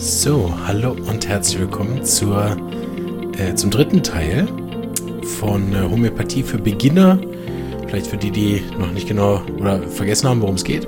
So, hallo und herzlich willkommen zum dritten Teil von Homöopathie für Beginner. Vielleicht für die, die noch nicht genau oder vergessen haben, worum es geht.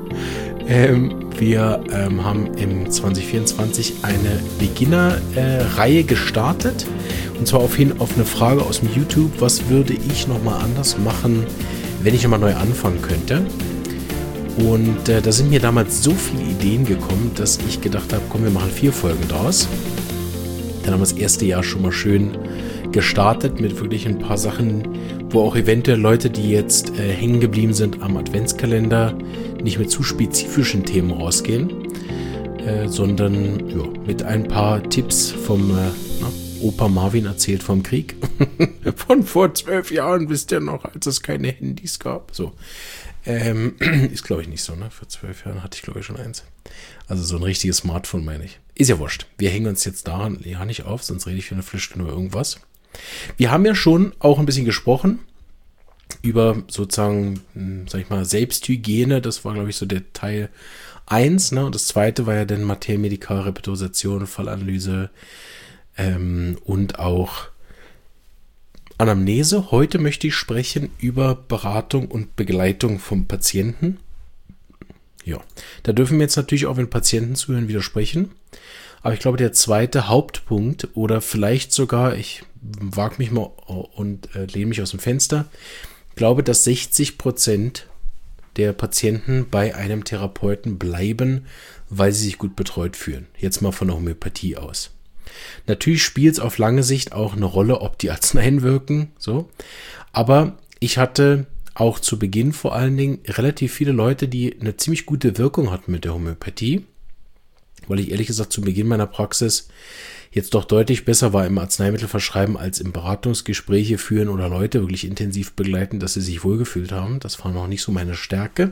Wir haben im 2024 eine Beginner-Reihe gestartet. Und zwar auf eine Frage aus dem YouTube, was würde ich nochmal anders machen, wenn ich nochmal neu anfangen könnte. Und da sind mir damals so viele Ideen gekommen, dass ich gedacht habe, komm, wir machen 4 Folgen draus. Dann haben wir das erste Jahr schon mal schön gestartet mit wirklich ein paar Sachen, wo auch eventuell Leute, die jetzt hängen geblieben sind am Adventskalender, nicht mit zu spezifischen Themen rausgehen, sondern mit ein paar Tipps vom Opa Marvin erzählt vom Krieg. Von vor 12 Jahren, wisst ihr noch, als es keine Handys gab. So. Ist glaube ich nicht so, ne? Vor 12 Jahren hatte ich glaube ich schon eins. Also so ein richtiges Smartphone meine ich. Ist ja wurscht. Wir hängen uns jetzt daran ja nicht auf, sonst rede ich für eine Viertelstunde über irgendwas. Wir haben ja schon auch ein bisschen gesprochen über sozusagen, sag ich mal, Selbsthygiene. Das war glaube ich so der Teil 1, ne? Und das zweite war ja dann Materia Medica, Repetitorisation, Fallanalyse und auch Anamnese. Heute möchte ich sprechen über Beratung und Begleitung vom Patienten. Ja, da dürfen wir jetzt natürlich auch, wenn Patienten zuhören, widersprechen. Aber ich glaube, der zweite Hauptpunkt oder vielleicht sogar, ich wage mich mal und lehne mich aus dem Fenster, glaube, dass 60% der Patienten bei einem Therapeuten bleiben, weil sie sich gut betreut fühlen. Jetzt mal von der Homöopathie aus. Natürlich spielt es auf lange Sicht auch eine Rolle, ob die Arzneien wirken, so. Aber ich hatte auch zu Beginn vor allen Dingen relativ viele Leute, die eine ziemlich gute Wirkung hatten mit der Homöopathie, weil ich ehrlich gesagt zu Beginn meiner Praxis jetzt doch deutlich besser war im Arzneimittel verschreiben als im Beratungsgespräche führen oder Leute wirklich intensiv begleiten, dass sie sich wohlgefühlt haben. Das war noch nicht so meine Stärke.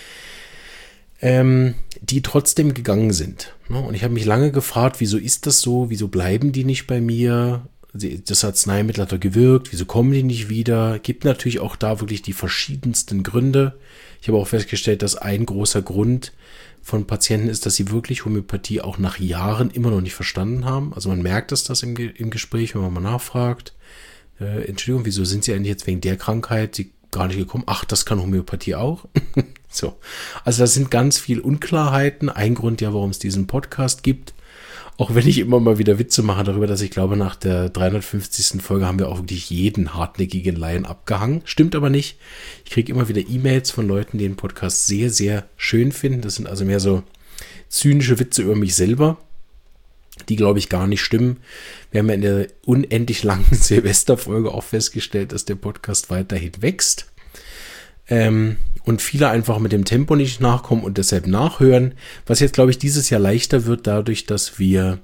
Die trotzdem gegangen sind. Und ich habe mich lange gefragt, wieso ist das so? Wieso bleiben die nicht bei mir? Das Arzneimittel hat doch gewirkt. Wieso kommen die nicht wieder? Gibt natürlich auch da wirklich die verschiedensten Gründe. Ich habe auch festgestellt, dass ein großer Grund von Patienten ist, dass sie wirklich Homöopathie auch nach Jahren immer noch nicht verstanden haben. Also man merkt das im Gespräch, wenn man mal nachfragt. Entschuldigung, wieso sind Sie eigentlich jetzt wegen der Krankheit gar nicht gekommen? Ach, das kann Homöopathie auch. So. Also das sind ganz viele Unklarheiten. Ein Grund ja, warum es diesen Podcast gibt. Auch wenn ich immer mal wieder Witze mache darüber, dass ich glaube, nach der 350. Folge haben wir auch wirklich jeden hartnäckigen Laien abgehangen. Stimmt aber nicht. Ich kriege immer wieder E-Mails von Leuten, die den Podcast sehr, sehr schön finden. Das sind also mehr so zynische Witze über mich selber, die, glaube ich, gar nicht stimmen. Wir haben ja in der unendlich langen Silvesterfolge auch festgestellt, dass der Podcast weiterhin wächst. Und viele einfach mit dem Tempo nicht nachkommen und deshalb nachhören. Was jetzt, glaube ich, dieses Jahr leichter wird, dadurch, dass wir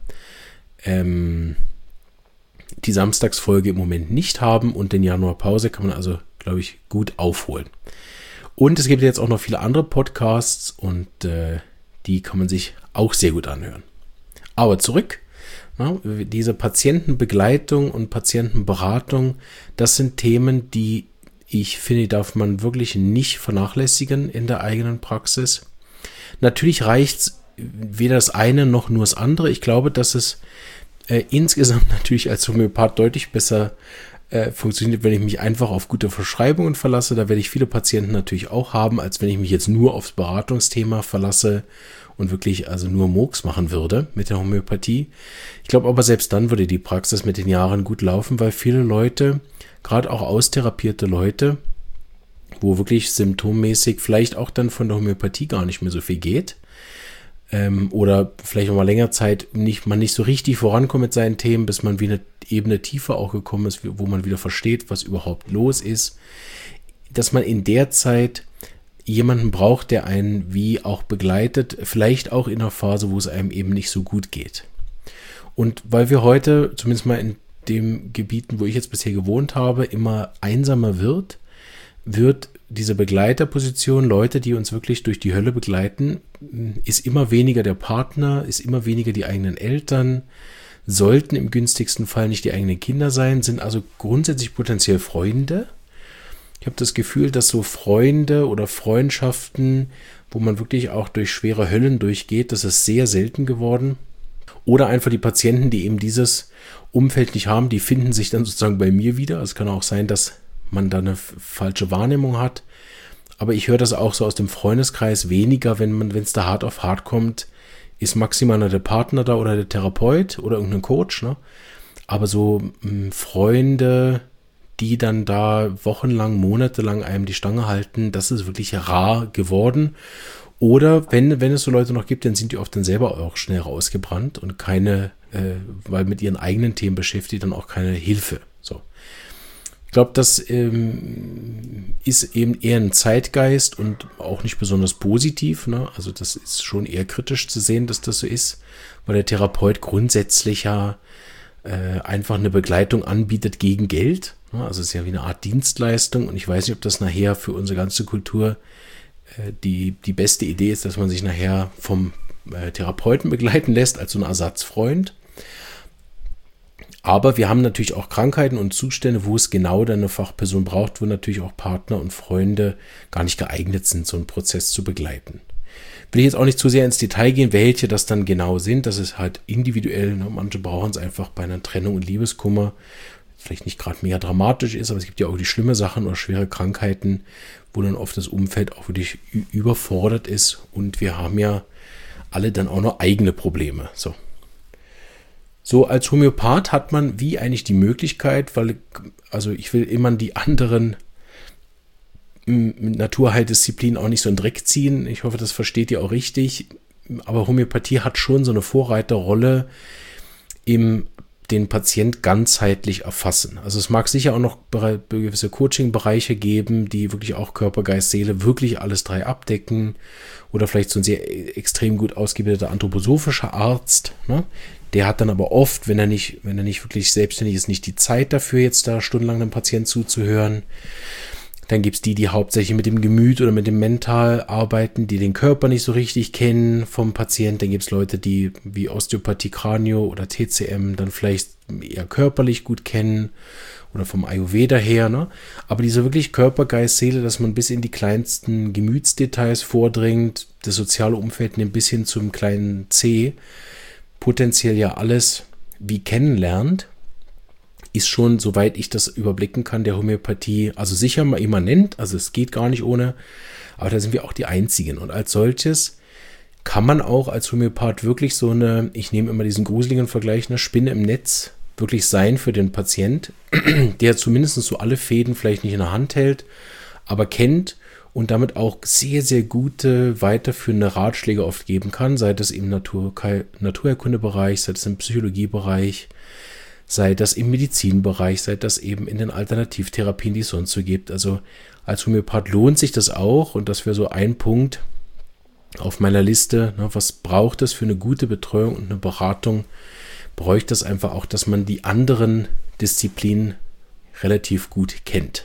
die Samstagsfolge im Moment nicht haben und den Januarpause kann man also, glaube ich, gut aufholen. Und es gibt jetzt auch noch viele andere Podcasts und die kann man sich auch sehr gut anhören. Aber zurück, diese Patientenbegleitung und Patientenberatung, das sind Themen, die ich finde, darf man wirklich nicht vernachlässigen in der eigenen Praxis. Natürlich reicht es weder das eine noch nur das andere. Ich glaube, dass es insgesamt natürlich als Homöopath deutlich besser funktioniert, wenn ich mich einfach auf gute Verschreibungen verlasse. Da werde ich viele Patienten natürlich auch haben, als wenn ich mich jetzt nur aufs Beratungsthema verlasse und wirklich also nur Murks machen würde mit der Homöopathie. Ich glaube aber selbst dann würde die Praxis mit den Jahren gut laufen, weil viele Leute, gerade auch austherapierte Leute, wo wirklich symptommäßig vielleicht auch dann von der Homöopathie gar nicht mehr so viel geht oder vielleicht auch mal länger Zeit man nicht so richtig vorankommt mit seinen Themen, bis man wie eine Ebene tiefer auch gekommen ist, wo man wieder versteht, was überhaupt los ist, dass man in der Zeit jemanden braucht, der einen wie auch begleitet, vielleicht auch in einer Phase, wo es einem eben nicht so gut geht. Und weil wir heute, zumindest mal in den Gebieten, wo ich jetzt bisher gewohnt habe, immer einsamer wird diese Begleiterposition, Leute, die uns wirklich durch die Hölle begleiten, ist immer weniger der Partner, ist immer weniger die eigenen Eltern, sollten im günstigsten Fall nicht die eigenen Kinder sein, sind also grundsätzlich potenziell Freunde. Ich habe das Gefühl, dass so Freunde oder Freundschaften, wo man wirklich auch durch schwere Höllen durchgeht, das ist sehr selten geworden. Oder einfach die Patienten, die eben dieses Umfeld nicht haben, die finden sich dann sozusagen bei mir wieder. Es kann auch sein, dass man da eine falsche Wahrnehmung hat. Aber ich höre das auch so aus dem Freundeskreis weniger, wenn es da hart auf hart kommt, ist maximal der Partner da oder der Therapeut oder irgendein Coach, ne? Aber so Freunde, die dann da wochenlang, monatelang einem die Stange halten, das ist wirklich rar geworden. Oder wenn es so Leute noch gibt, dann sind die oft dann selber auch schnell rausgebrannt und weil mit ihren eigenen Themen beschäftigt, dann auch keine Hilfe. So. Ich glaube, das ist eben eher ein Zeitgeist und auch nicht besonders positiv, ne? Also das ist schon eher kritisch zu sehen, dass das so ist, weil der Therapeut grundsätzlich ja einfach eine Begleitung anbietet gegen Geld. Ne? Also es ist ja wie eine Art Dienstleistung und ich weiß nicht, ob das nachher für unsere ganze Kultur die beste Idee ist, dass man sich nachher vom Therapeuten begleiten lässt als so ein Ersatzfreund. Aber wir haben natürlich auch Krankheiten und Zustände, wo es genau dann eine Fachperson braucht, wo natürlich auch Partner und Freunde gar nicht geeignet sind, so einen Prozess zu begleiten. Will ich jetzt auch nicht zu sehr ins Detail gehen, welche das dann genau sind. Das ist halt individuell. Ne? Manche brauchen es einfach bei einer Trennung und Liebeskummer. Vielleicht nicht gerade mega dramatisch ist, aber es gibt ja auch die schlimme Sachen oder schwere Krankheiten, wo dann oft das Umfeld auch wirklich überfordert ist. Und wir haben ja alle dann auch noch eigene Probleme. So als Homöopath hat man wie eigentlich die Möglichkeit, also ich will immer die anderen Naturheildisziplinen auch nicht so in den Dreck ziehen. Ich hoffe, das versteht ihr auch richtig. Aber Homöopathie hat schon so eine Vorreiterrolle den Patient ganzheitlich erfassen. Also es mag sicher auch noch gewisse Coaching-Bereiche geben, die wirklich auch Körper, Geist, Seele wirklich alles drei abdecken. Oder vielleicht so ein sehr extrem gut ausgebildeter anthroposophischer Arzt, ne? Der hat dann aber oft, wenn er nicht wirklich selbstständig ist, nicht die Zeit dafür, jetzt da stundenlang einem Patienten zuzuhören. Dann gibt es die hauptsächlich mit dem Gemüt oder mit dem Mental arbeiten, die den Körper nicht so richtig kennen vom Patienten. Dann gibt es Leute, die wie Osteopathie, Kranio oder TCM dann vielleicht eher körperlich gut kennen oder vom Ayurveda her. Ne? Aber diese wirklich Körper, Geist, Seele, dass man bis in die kleinsten Gemütsdetails vordringt, das soziale Umfeld nimmt bis hin zum kleinen C, potenziell ja alles wie kennenlernt, ist schon, soweit ich das überblicken kann, der Homöopathie, also sicher mal immanent, also es geht gar nicht ohne, aber da sind wir auch die Einzigen. Und als solches kann man auch als Homöopath wirklich so ich nehme immer diesen gruseligen Vergleich, eine Spinne im Netz wirklich sein für den Patient, der zumindest so alle Fäden vielleicht nicht in der Hand hält, aber kennt und damit auch sehr, sehr gute weiterführende Ratschläge oft geben kann, sei das im Naturheilkundebereich, sei das im Psychologiebereich, sei das im Medizinbereich, sei das eben in den Alternativtherapien, die es sonst so gibt. Also als Homöopath lohnt sich das auch und das wäre so ein Punkt auf meiner Liste. Ne, was braucht es für eine gute Betreuung und eine Beratung? Bräuchte es einfach auch, dass man die anderen Disziplinen relativ gut kennt.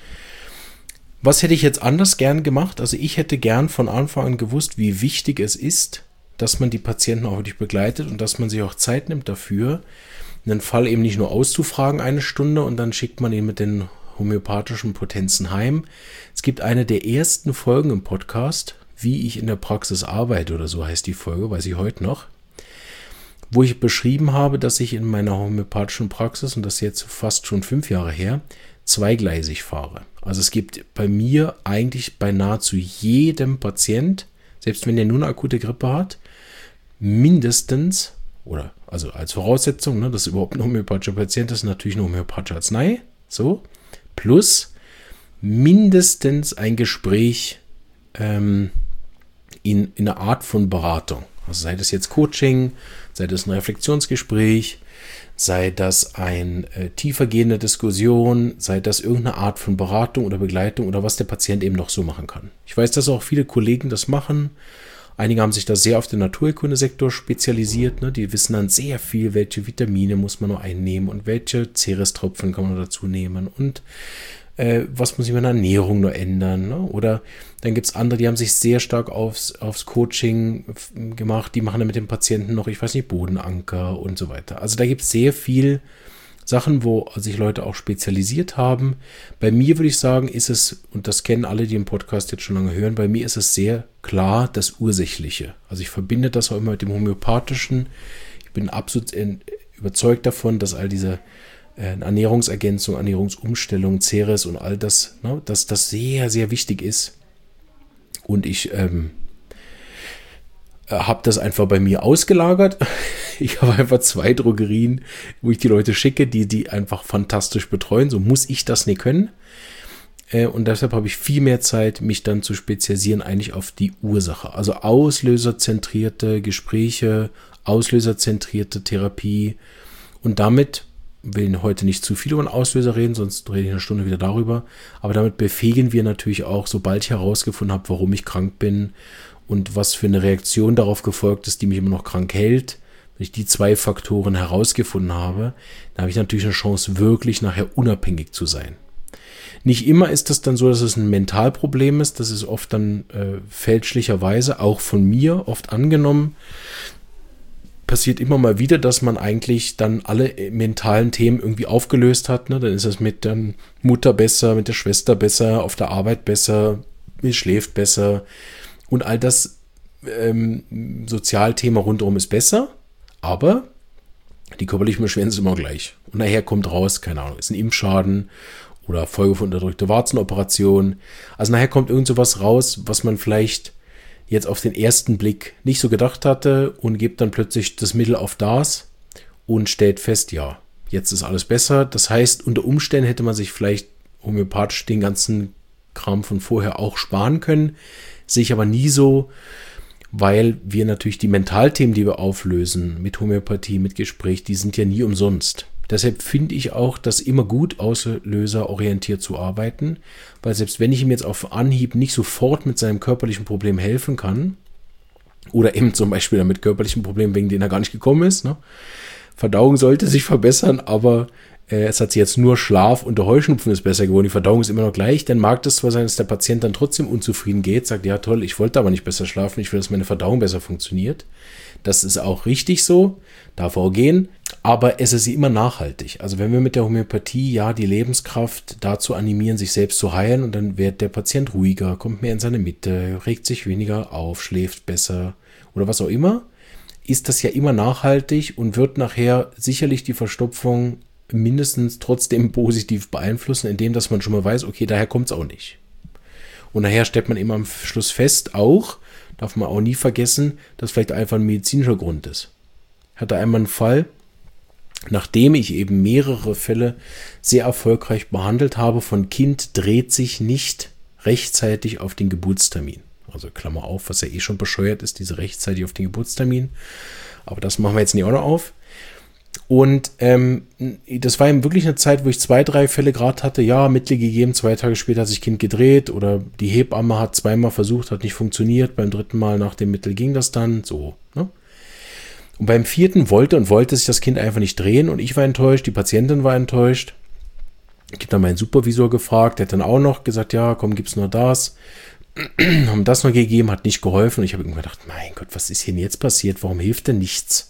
Was hätte ich jetzt anders gern gemacht? Also ich hätte gern von Anfang an gewusst, wie wichtig es ist, dass man die Patienten auch wirklich begleitet und dass man sich auch Zeit nimmt dafür, einen Fall eben nicht nur auszufragen eine Stunde und dann schickt man ihn mit den homöopathischen Potenzen heim. Es gibt eine der ersten Folgen im Podcast, wie ich in der Praxis arbeite oder so heißt die Folge, weiß ich heute noch, wo ich beschrieben habe, dass ich in meiner homöopathischen Praxis, und das ist jetzt fast schon 5 Jahre her, zweigleisig fahre. Also es gibt bei mir eigentlich bei nahezu jedem Patient, selbst wenn der nur eine akute Grippe hat, mindestens, oder also als Voraussetzung, ne, dass überhaupt ein homöopathischer Patient ist, natürlich eine homöopathische Arznei, so, plus mindestens ein Gespräch in einer Art von Beratung. Also sei das jetzt Coaching, sei das ein Reflexionsgespräch, sei das eine tiefergehende Diskussion, sei das irgendeine Art von Beratung oder Begleitung oder was der Patient eben noch so machen kann. Ich weiß, dass auch viele Kollegen das machen. Einige haben sich da sehr auf den Naturheilkundesektor spezialisiert. Ne? Die wissen dann sehr viel, welche Vitamine muss man noch einnehmen und welche Cerestropfen kann man noch dazu nehmen und was muss ich mit der Ernährung nur ändern. Ne? Oder dann gibt es andere, die haben sich sehr stark aufs Coaching gemacht. Die machen dann mit dem Patienten noch, ich weiß nicht, Bodenanker und so weiter. Also da gibt es sehr viel Sachen, wo sich Leute auch spezialisiert haben. Bei mir würde ich sagen, ist es, und das kennen alle, die im Podcast jetzt schon lange hören, bei mir ist es sehr klar das Ursächliche. Also ich verbinde das auch immer mit dem Homöopathischen. Ich bin absolut überzeugt davon, dass all diese Ernährungsergänzung, Ernährungsumstellung, Ceres und all das, ne, dass das sehr, sehr wichtig ist. Und ich habe das einfach bei mir ausgelagert. Ich habe einfach 2 Drogerien, wo ich die Leute schicke, die einfach fantastisch betreuen. So muss ich das nicht können. Und deshalb habe ich viel mehr Zeit, mich dann zu spezialisieren eigentlich auf die Ursache. Also auslöserzentrierte Gespräche, auslöserzentrierte Therapie. Und damit, will ich heute nicht zu viel über den Auslöser reden, sonst rede ich eine Stunde wieder darüber. Aber damit befähigen wir natürlich auch, sobald ich herausgefunden habe, warum ich krank bin und was für eine Reaktion darauf gefolgt ist, die mich immer noch krank hält. Wenn ich die 2 Faktoren herausgefunden habe, dann habe ich natürlich eine Chance, wirklich nachher unabhängig zu sein. Nicht immer ist das dann so, dass es ein Mentalproblem ist. Das ist oft dann fälschlicherweise auch von mir oft angenommen. Passiert immer mal wieder, dass man eigentlich dann alle mentalen Themen irgendwie aufgelöst hat. Ne? Dann ist es mit der Mutter besser, mit der Schwester besser, auf der Arbeit besser, man schläft besser. Und all das Sozialthema rundherum ist besser, aber die körperlichen Beschwerden sind immer gleich. Und nachher kommt raus, keine Ahnung, ist ein Impfschaden oder Folge von unterdrückter Warzenoperation. Also nachher kommt irgend sowas raus, was man vielleicht jetzt auf den ersten Blick nicht so gedacht hatte und gibt dann plötzlich das Mittel auf das und stellt fest, ja, jetzt ist alles besser. Das heißt, unter Umständen hätte man sich vielleicht homöopathisch den ganzen Kram von vorher auch sparen können, sehe ich aber nie so, weil wir natürlich die Mentalthemen, die wir auflösen mit Homöopathie, mit Gespräch, die sind ja nie umsonst. Deshalb finde ich auch, das immer gut auslöserorientiert zu arbeiten, weil selbst wenn ich ihm jetzt auf Anhieb nicht sofort mit seinem körperlichen Problem helfen kann, oder eben zum Beispiel dann mit körperlichen Problemen, wegen denen er gar nicht gekommen ist, ne? Verdauung sollte sich verbessern, aber es hat sich jetzt nur Schlaf und der Heuschnupfen ist besser geworden. Die Verdauung ist immer noch gleich. Dann mag das zwar sein, dass der Patient dann trotzdem unzufrieden geht, sagt, ja toll, ich wollte aber nicht besser schlafen, ich will, dass meine Verdauung besser funktioniert. Das ist auch richtig so, darf auch gehen, aber es ist immer nachhaltig. Also wenn wir mit der Homöopathie ja die Lebenskraft dazu animieren, sich selbst zu heilen und dann wird der Patient ruhiger, kommt mehr in seine Mitte, regt sich weniger auf, schläft besser oder was auch immer, ist das ja immer nachhaltig und wird nachher sicherlich die Verstopfung mindestens trotzdem positiv beeinflussen, indem dass man schon mal weiß, okay, daher kommt es auch nicht. Und nachher stellt man immer am Schluss fest, auch, darf man auch nie vergessen, dass vielleicht einfach ein medizinischer Grund ist. Ich hatte einmal einen Fall, nachdem ich eben mehrere Fälle sehr erfolgreich behandelt habe, von Kind dreht sich nicht rechtzeitig auf den Geburtstermin. Also Klammer auf, was ja eh schon bescheuert ist, diese rechtzeitig auf den Geburtstermin. Aber das machen wir jetzt nicht auch noch auf. Und das war eben wirklich eine Zeit, wo ich 2, 3 Fälle gerade hatte. Ja, Mittel gegeben, 2 Tage später hat sich Kind gedreht oder die Hebamme hat 2-mal versucht, hat nicht funktioniert. Beim 3. Mal nach dem Mittel ging das dann so. Ne? Und beim 4. wollte sich das Kind einfach nicht drehen und ich war enttäuscht, die Patientin war enttäuscht. Ich habe dann meinen Supervisor gefragt, der hat dann auch noch gesagt, ja, komm, gib's nur das. Haben das noch gegeben, hat nicht geholfen. Und ich habe irgendwie gedacht, mein Gott, was ist hier denn jetzt passiert? Warum hilft denn nichts?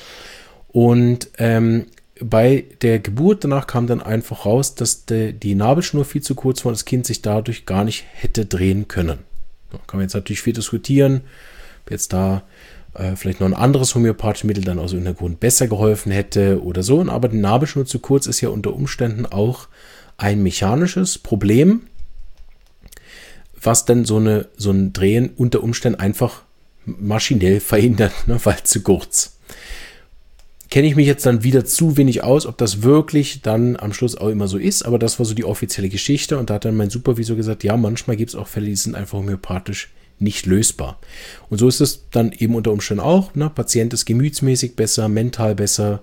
Und bei der Geburt danach kam dann einfach raus, dass die Nabelschnur viel zu kurz war und das Kind sich dadurch gar nicht hätte drehen können. Da kann man jetzt natürlich viel diskutieren, ob jetzt da vielleicht noch ein anderes homöopathisches Mittel dann aus irgendeinem Grund besser geholfen hätte oder so. Aber die Nabelschnur zu kurz ist ja unter Umständen auch ein mechanisches Problem, was dann so ein Drehen unter Umständen einfach maschinell verhindert, ne, weil zu kurz. Kenne ich mich jetzt dann wieder zu wenig aus, ob das wirklich dann am Schluss auch immer so ist, aber das war so die offizielle Geschichte und da hat dann mein Supervisor gesagt, ja, manchmal gibt es auch Fälle, die sind einfach homöopathisch nicht lösbar. Und so ist es dann eben unter Umständen auch, ne? Patient ist gemütsmäßig besser, mental besser,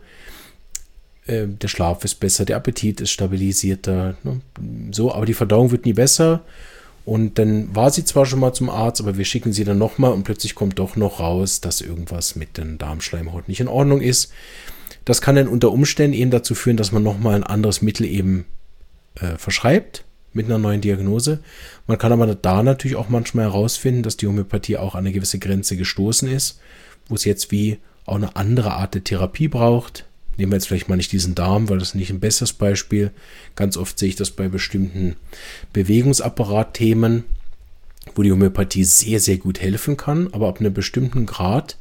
der Schlaf ist besser, der Appetit ist stabilisierter, ne? So, aber die Verdauung wird nie besser. Und dann war sie zwar schon mal zum Arzt, aber wir schicken sie dann nochmal und plötzlich kommt doch noch raus, dass irgendwas mit den Darmschleimhauten nicht in Ordnung ist. Das kann dann unter Umständen eben dazu führen, dass man nochmal ein anderes Mittel eben verschreibt mit einer neuen Diagnose. Man kann aber da natürlich auch manchmal herausfinden, dass die Homöopathie auch an eine gewisse Grenze gestoßen ist, wo es jetzt wie auch eine andere Art der Therapie braucht. Nehmen wir jetzt vielleicht mal nicht diesen Darm, weil das ist nicht ein besseres Beispiel. Ganz oft sehe ich das bei bestimmten Bewegungsapparat-Themen, wo die Homöopathie sehr, sehr gut helfen kann, aber ab einem bestimmten Grad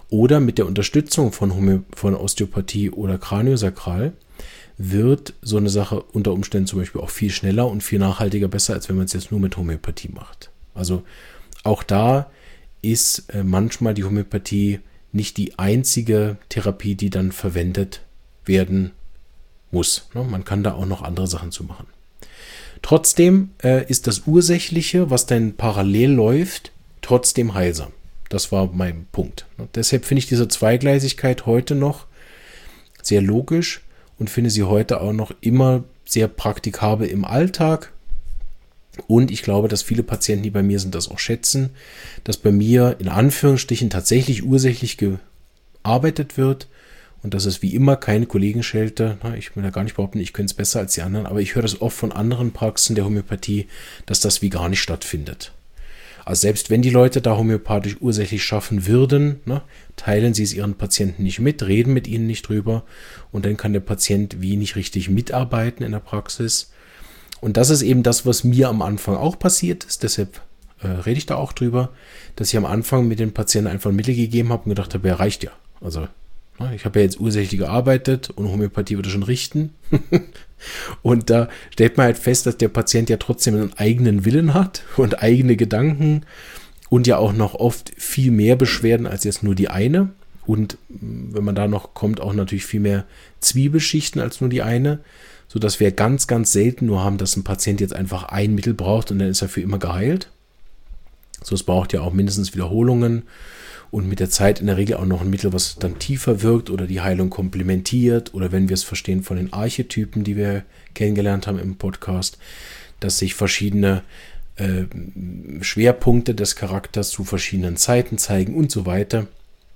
Oder mit der Unterstützung von Osteopathie oder Kraniosakral wird so eine Sache unter Umständen zum Beispiel auch viel schneller und viel nachhaltiger besser, als wenn man es jetzt nur mit Homöopathie macht. Also auch da ist manchmal die Homöopathie nicht die einzige Therapie, die dann verwendet werden muss. Man kann da auch noch andere Sachen zu machen. Trotzdem ist das Ursächliche, was dann parallel läuft, trotzdem heilsam. Das war mein Punkt. Deshalb finde ich diese Zweigleisigkeit heute noch sehr logisch und finde sie heute auch noch immer sehr praktikabel im Alltag. Und ich glaube, dass viele Patienten, die bei mir sind, das auch schätzen, dass bei mir in Anführungsstrichen tatsächlich ursächlich gearbeitet wird und dass es wie immer keine Kollegenschelte, ich will ja gar nicht behaupten, ich könnte es besser als die anderen, aber ich höre das oft von anderen Praxen der Homöopathie, dass das wie gar nicht stattfindet. Also selbst wenn die Leute da homöopathisch ursächlich schaffen würden, teilen sie es ihren Patienten nicht mit, reden mit ihnen nicht drüber und dann kann der Patient wie nicht richtig mitarbeiten in der Praxis. Und das ist eben das, was mir am Anfang auch passiert ist, deshalb rede ich da auch drüber, dass ich am Anfang mit den Patienten einfach ein Mittel gegeben habe und gedacht habe, ja, reicht ja. Also ich habe ja jetzt ursächlich gearbeitet und Homöopathie würde schon richten. Und da stellt man halt fest, dass der Patient ja trotzdem einen eigenen Willen hat und eigene Gedanken und ja auch noch oft viel mehr Beschwerden als jetzt nur die eine. Und wenn man da noch kommt, auch natürlich viel mehr Zwiebelschichten als nur die eine, sodass wir ganz, ganz selten nur haben, dass ein Patient jetzt einfach ein Mittel braucht und dann ist er für immer geheilt. So, es braucht ja auch mindestens Wiederholungen und mit der Zeit in der Regel auch noch ein Mittel, was dann tiefer wirkt oder die Heilung komplementiert oder wenn wir es verstehen von den Archetypen, die wir kennengelernt haben im Podcast, dass sich verschiedene Schwerpunkte des Charakters zu verschiedenen Zeiten zeigen und so weiter.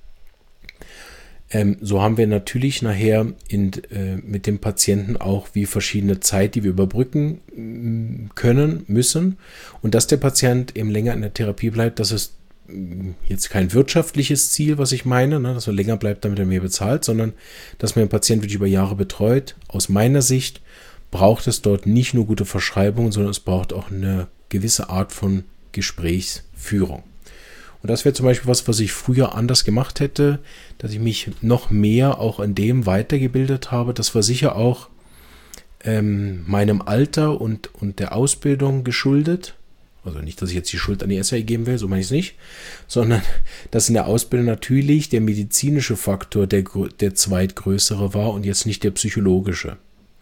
So haben wir natürlich nachher mit dem Patienten auch wie verschiedene Zeit, die wir überbrücken können, müssen. Und dass der Patient eben länger in der Therapie bleibt, das ist jetzt kein wirtschaftliches Ziel, was ich meine, dass er länger bleibt, damit er mehr bezahlt, sondern dass man den Patienten wirklich über Jahre betreut. Aus meiner Sicht braucht es dort nicht nur gute Verschreibungen, sondern es braucht auch eine gewisse Art von Gesprächsführung. Und das wäre zum Beispiel was ich früher anders gemacht hätte, dass ich mich noch mehr auch in dem weitergebildet habe. Das war sicher auch meinem Alter und der Ausbildung geschuldet. Also nicht, dass ich jetzt die Schuld an die SAE geben will, so meine ich es nicht, sondern dass in der Ausbildung natürlich der medizinische Faktor der zweitgrößere war und jetzt nicht der psychologische.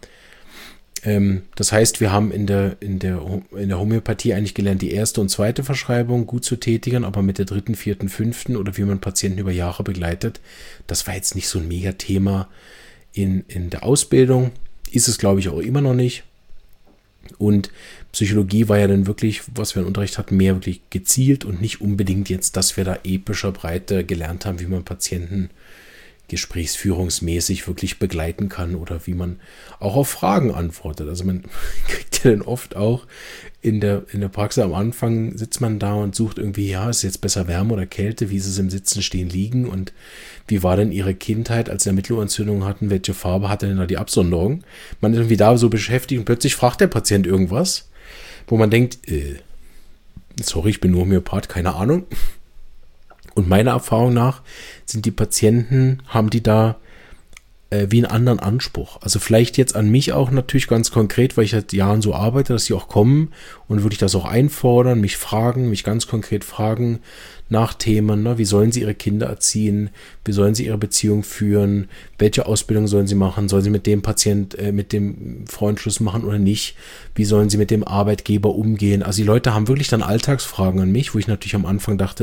Das heißt, wir haben in der Homöopathie eigentlich gelernt, die erste und zweite Verschreibung gut zu tätigen, aber mit der dritten, vierten, fünften oder wie man Patienten über Jahre begleitet, das war jetzt nicht so ein Megathema in der Ausbildung. Ist es, glaube ich, auch immer noch nicht. Und Psychologie war ja dann wirklich, was wir im Unterricht hatten, mehr wirklich gezielt und nicht unbedingt jetzt, dass wir da epischer Breite gelernt haben, wie man Patienten gesprächsführungsmäßig wirklich begleiten kann oder wie man auch auf Fragen antwortet. Also man kriegt ja dann oft auch in der Praxis am Anfang sitzt man da und sucht irgendwie, ja, ist es jetzt besser Wärme oder Kälte, wie ist es im Sitzen, Stehen, Liegen und wie war denn Ihre Kindheit, als Sie eine Mittelohrentzündung hatten, welche Farbe hatte denn da die Absonderung? Man ist irgendwie da so beschäftigt und plötzlich fragt der Patient irgendwas, wo man denkt, sorry, ich bin nur Homöopath, keine Ahnung. Und meiner Erfahrung nach sind die Patienten, haben die da wie einen anderen Anspruch. Also vielleicht jetzt an mich auch natürlich ganz konkret, weil ich seit Jahren so arbeite, dass sie auch kommen und würde ich das auch einfordern, mich ganz konkret fragen nach Themen, wie sollen sie ihre Kinder erziehen, wie sollen sie ihre Beziehung führen, welche Ausbildung sollen sie machen, sollen sie mit dem Patient, mit dem Freund Schluss machen oder nicht, wie sollen sie mit dem Arbeitgeber umgehen. Also die Leute haben wirklich dann Alltagsfragen an mich, wo ich natürlich am Anfang dachte,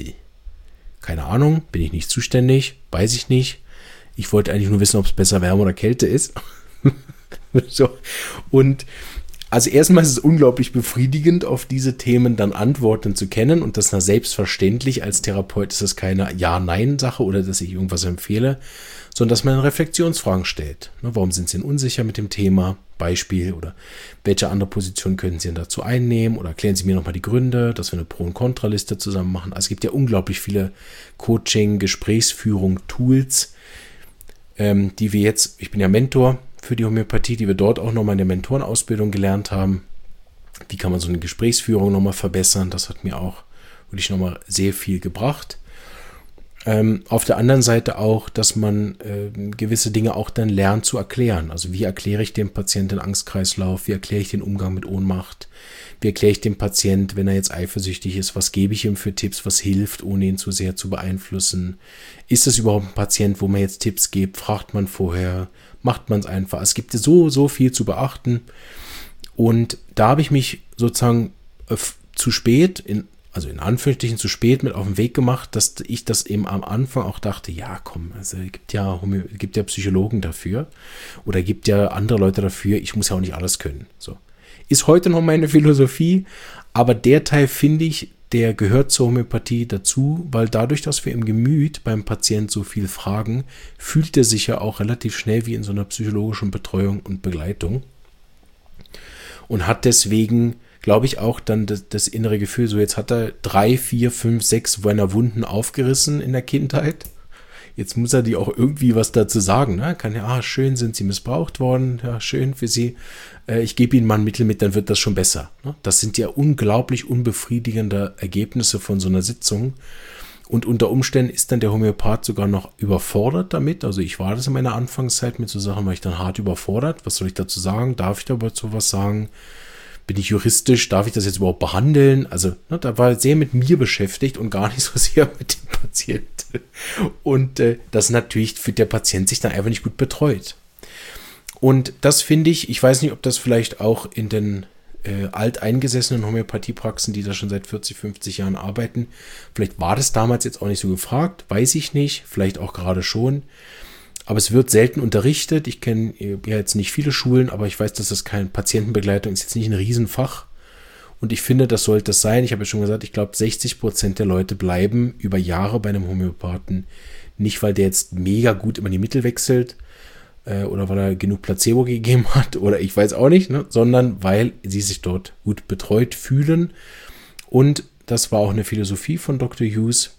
keine Ahnung, bin ich nicht zuständig, weiß ich nicht. Ich wollte eigentlich nur wissen, ob es besser Wärme oder Kälte ist. So. Und also erstmal ist es unglaublich befriedigend, auf diese Themen dann Antworten zu kennen und das selbstverständlich als Therapeut ist es keine Ja-Nein-Sache oder dass ich irgendwas empfehle, sondern dass man Reflexionsfragen stellt. Warum sind Sie denn unsicher mit dem Thema? Beispiel oder welche andere Position können Sie denn dazu einnehmen oder erklären Sie mir nochmal die Gründe, dass wir eine Pro- und Kontraliste zusammen machen. Also es gibt ja unglaublich viele Coaching, Gesprächsführung, Tools, die wir jetzt, ich bin ja Mentor für die Homöopathie, die wir dort auch nochmal in der Mentorenausbildung gelernt haben. Wie kann man so eine Gesprächsführung nochmal verbessern? Das hat mir auch wirklich nochmal sehr viel gebracht. Auf der anderen Seite auch, dass man gewisse Dinge auch dann lernt zu erklären. Also wie erkläre ich dem Patienten den Angstkreislauf, wie erkläre ich den Umgang mit Ohnmacht, wie erkläre ich dem Patienten, wenn er jetzt eifersüchtig ist, was gebe ich ihm für Tipps, was hilft, ohne ihn zu sehr zu beeinflussen. Ist das überhaupt ein Patient, wo man jetzt Tipps gibt, fragt man vorher, macht man es einfach. Es gibt so viel zu beachten und da habe ich mich sozusagen zu spät, in Anführungsstrichen zu spät mit auf den Weg gemacht, dass ich das eben am Anfang auch dachte, ja komm, also gibt ja Psychologen dafür oder gibt ja andere Leute dafür, ich muss ja auch nicht alles können. So. Ist heute noch meine Philosophie, aber der Teil finde ich, der gehört zur Homöopathie dazu, weil dadurch, dass wir im Gemüt beim Patient so viel fragen, fühlt er sich ja auch relativ schnell wie in so einer psychologischen Betreuung und Begleitung und hat deswegen, glaube ich, auch dann das innere Gefühl, so jetzt hat er 3, 4, 5, 6 seiner Wunden aufgerissen in der Kindheit. Jetzt muss er die auch irgendwie was dazu sagen. Ne? Kann ja, schön sind sie missbraucht worden, ja, schön für sie. Ich gebe ihnen mal ein Mittel mit, dann wird das schon besser. Ne? Das sind ja unglaublich unbefriedigende Ergebnisse von so einer Sitzung. Und unter Umständen ist dann der Homöopath sogar noch überfordert damit. Also ich war das in meiner Anfangszeit mit so Sachen, war ich dann hart überfordert. Was soll ich dazu sagen? Darf ich dazu was sagen? Bin ich juristisch? Darf ich das jetzt überhaupt behandeln? Also, ne, da war er sehr mit mir beschäftigt und gar nicht so sehr mit dem Patienten. Und das natürlich fühlt der Patient sich dann einfach nicht gut betreut. Und das finde ich weiß nicht, ob das vielleicht auch in den alteingesessenen Homöopathiepraxen, die da schon seit 40, 50 Jahren arbeiten, vielleicht war das damals jetzt auch nicht so gefragt, weiß ich nicht, vielleicht auch gerade schon. Aber es wird selten unterrichtet. Ich kenne ja jetzt nicht viele Schulen, aber ich weiß, dass das keine Patientenbegleitung ist, jetzt nicht ein Riesenfach. Und ich finde, das sollte es sein. Ich habe ja schon gesagt, ich glaube, 60% der Leute bleiben über Jahre bei einem Homöopathen. Nicht, weil der jetzt mega gut immer die Mittel wechselt oder weil er genug Placebo gegeben hat oder ich weiß auch nicht, ne? Sondern weil sie sich dort gut betreut fühlen. Und das war auch eine Philosophie von Dr. Hughes.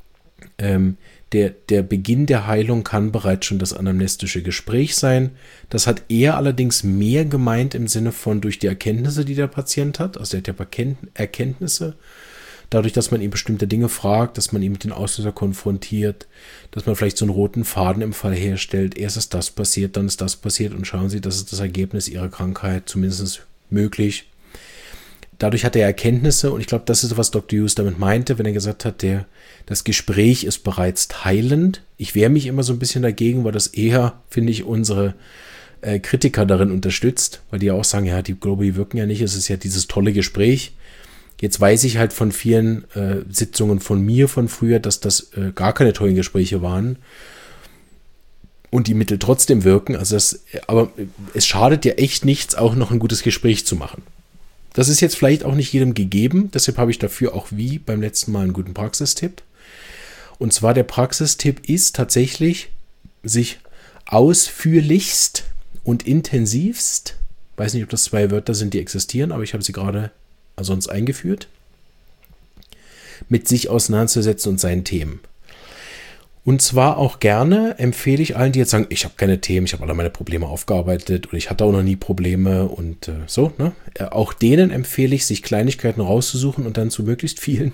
Der Beginn der Heilung kann bereits schon das anamnestische Gespräch sein. Das hat er allerdings mehr gemeint im Sinne von durch die Erkenntnisse, die der Patient hat. Also er hat ja Erkenntnisse. Dadurch, dass man ihm bestimmte Dinge fragt, dass man ihn mit den Auslöser konfrontiert, dass man vielleicht so einen roten Faden im Fall herstellt. Erst ist das passiert, dann ist das passiert und schauen Sie, das ist das Ergebnis Ihrer Krankheit, zumindest möglich. Dadurch hat er Erkenntnisse und ich glaube, das ist, was Dr. Hughes damit meinte, wenn er gesagt hat, das Gespräch ist bereits heilend. Ich wehre mich immer so ein bisschen dagegen, weil das eher, finde ich, unsere Kritiker darin unterstützt, weil die ja auch sagen, ja, die Globi wirken ja nicht, es ist ja dieses tolle Gespräch. Jetzt weiß ich halt von vielen Sitzungen von mir von früher, dass das gar keine tollen Gespräche waren und die Mittel trotzdem wirken. Aber es schadet ja echt nichts, auch noch ein gutes Gespräch zu machen. Das ist jetzt vielleicht auch nicht jedem gegeben, deshalb habe ich dafür auch wie beim letzten Mal einen guten Praxistipp. Und zwar der Praxistipp ist tatsächlich, sich ausführlichst und intensivst, weiß nicht, ob das 2 Wörter sind, die existieren, aber ich habe sie gerade sonst eingeführt, mit sich auseinanderzusetzen und seinen Themen. Und zwar auch gerne empfehle ich allen, die jetzt sagen, ich habe keine Themen, ich habe alle meine Probleme aufgearbeitet oder ich hatte auch noch nie Probleme und so, ne? Auch denen empfehle ich, sich Kleinigkeiten rauszusuchen und dann zu möglichst vielen.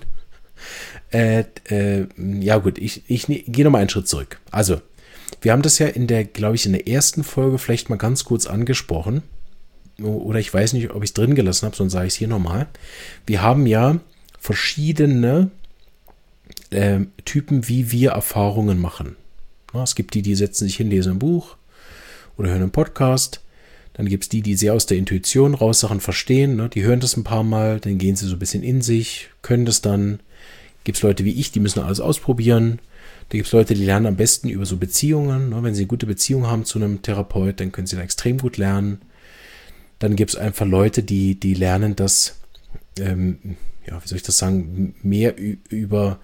Ja gut, ich gehe nochmal einen Schritt zurück. Also, wir haben das ja in der ersten Folge vielleicht mal ganz kurz angesprochen. Oder ich weiß nicht, ob ich es drin gelassen habe, sonst sage ich es hier nochmal. Wir haben ja verschiedene Typen, wie wir Erfahrungen machen. Ja, es gibt die setzen sich hin, lesen ein Buch oder hören einen Podcast. Dann gibt es die sehr aus der Intuition raus Sachen verstehen. Ne? Die hören das ein paar Mal, dann gehen sie so ein bisschen in sich, können das dann. Gibt es Leute wie ich, die müssen alles ausprobieren. Da gibt es Leute, die lernen am besten über so Beziehungen. Ne? Wenn sie eine gute Beziehung haben zu einem Therapeut, dann können sie da extrem gut lernen. Dann gibt es einfach Leute, die lernen das, wie soll ich das sagen, mehr über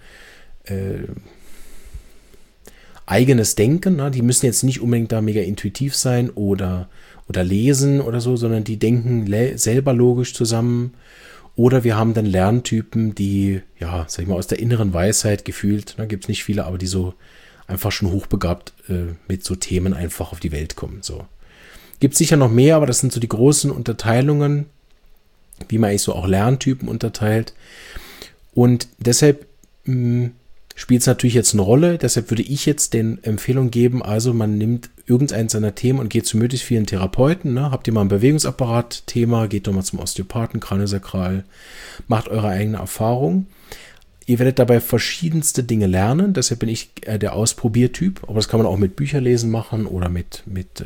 eigenes Denken. Ne? Die müssen jetzt nicht unbedingt da mega intuitiv sein oder lesen oder so, sondern die denken selber logisch zusammen. Oder wir haben dann Lerntypen, die, ja, sag ich mal, aus der inneren Weisheit gefühlt, ne, gibt es nicht viele, aber die so einfach schon hochbegabt mit so Themen einfach auf die Welt kommen. So. Gibt es sicher noch mehr, aber das sind so die großen Unterteilungen, wie man eigentlich so auch Lerntypen unterteilt. Und deshalb spielt es natürlich jetzt eine Rolle. Deshalb würde ich jetzt den Empfehlung geben, also man nimmt irgendeins seiner Themen und geht zu möglichst vielen Therapeuten. Ne? Habt ihr mal ein Bewegungsapparat-Thema, geht doch mal zum Osteopathen, Kraniosakral, macht eure eigene Erfahrung. Ihr werdet dabei verschiedenste Dinge lernen, deshalb bin ich der Ausprobiertyp, aber das kann man auch mit Bücherlesen machen oder mit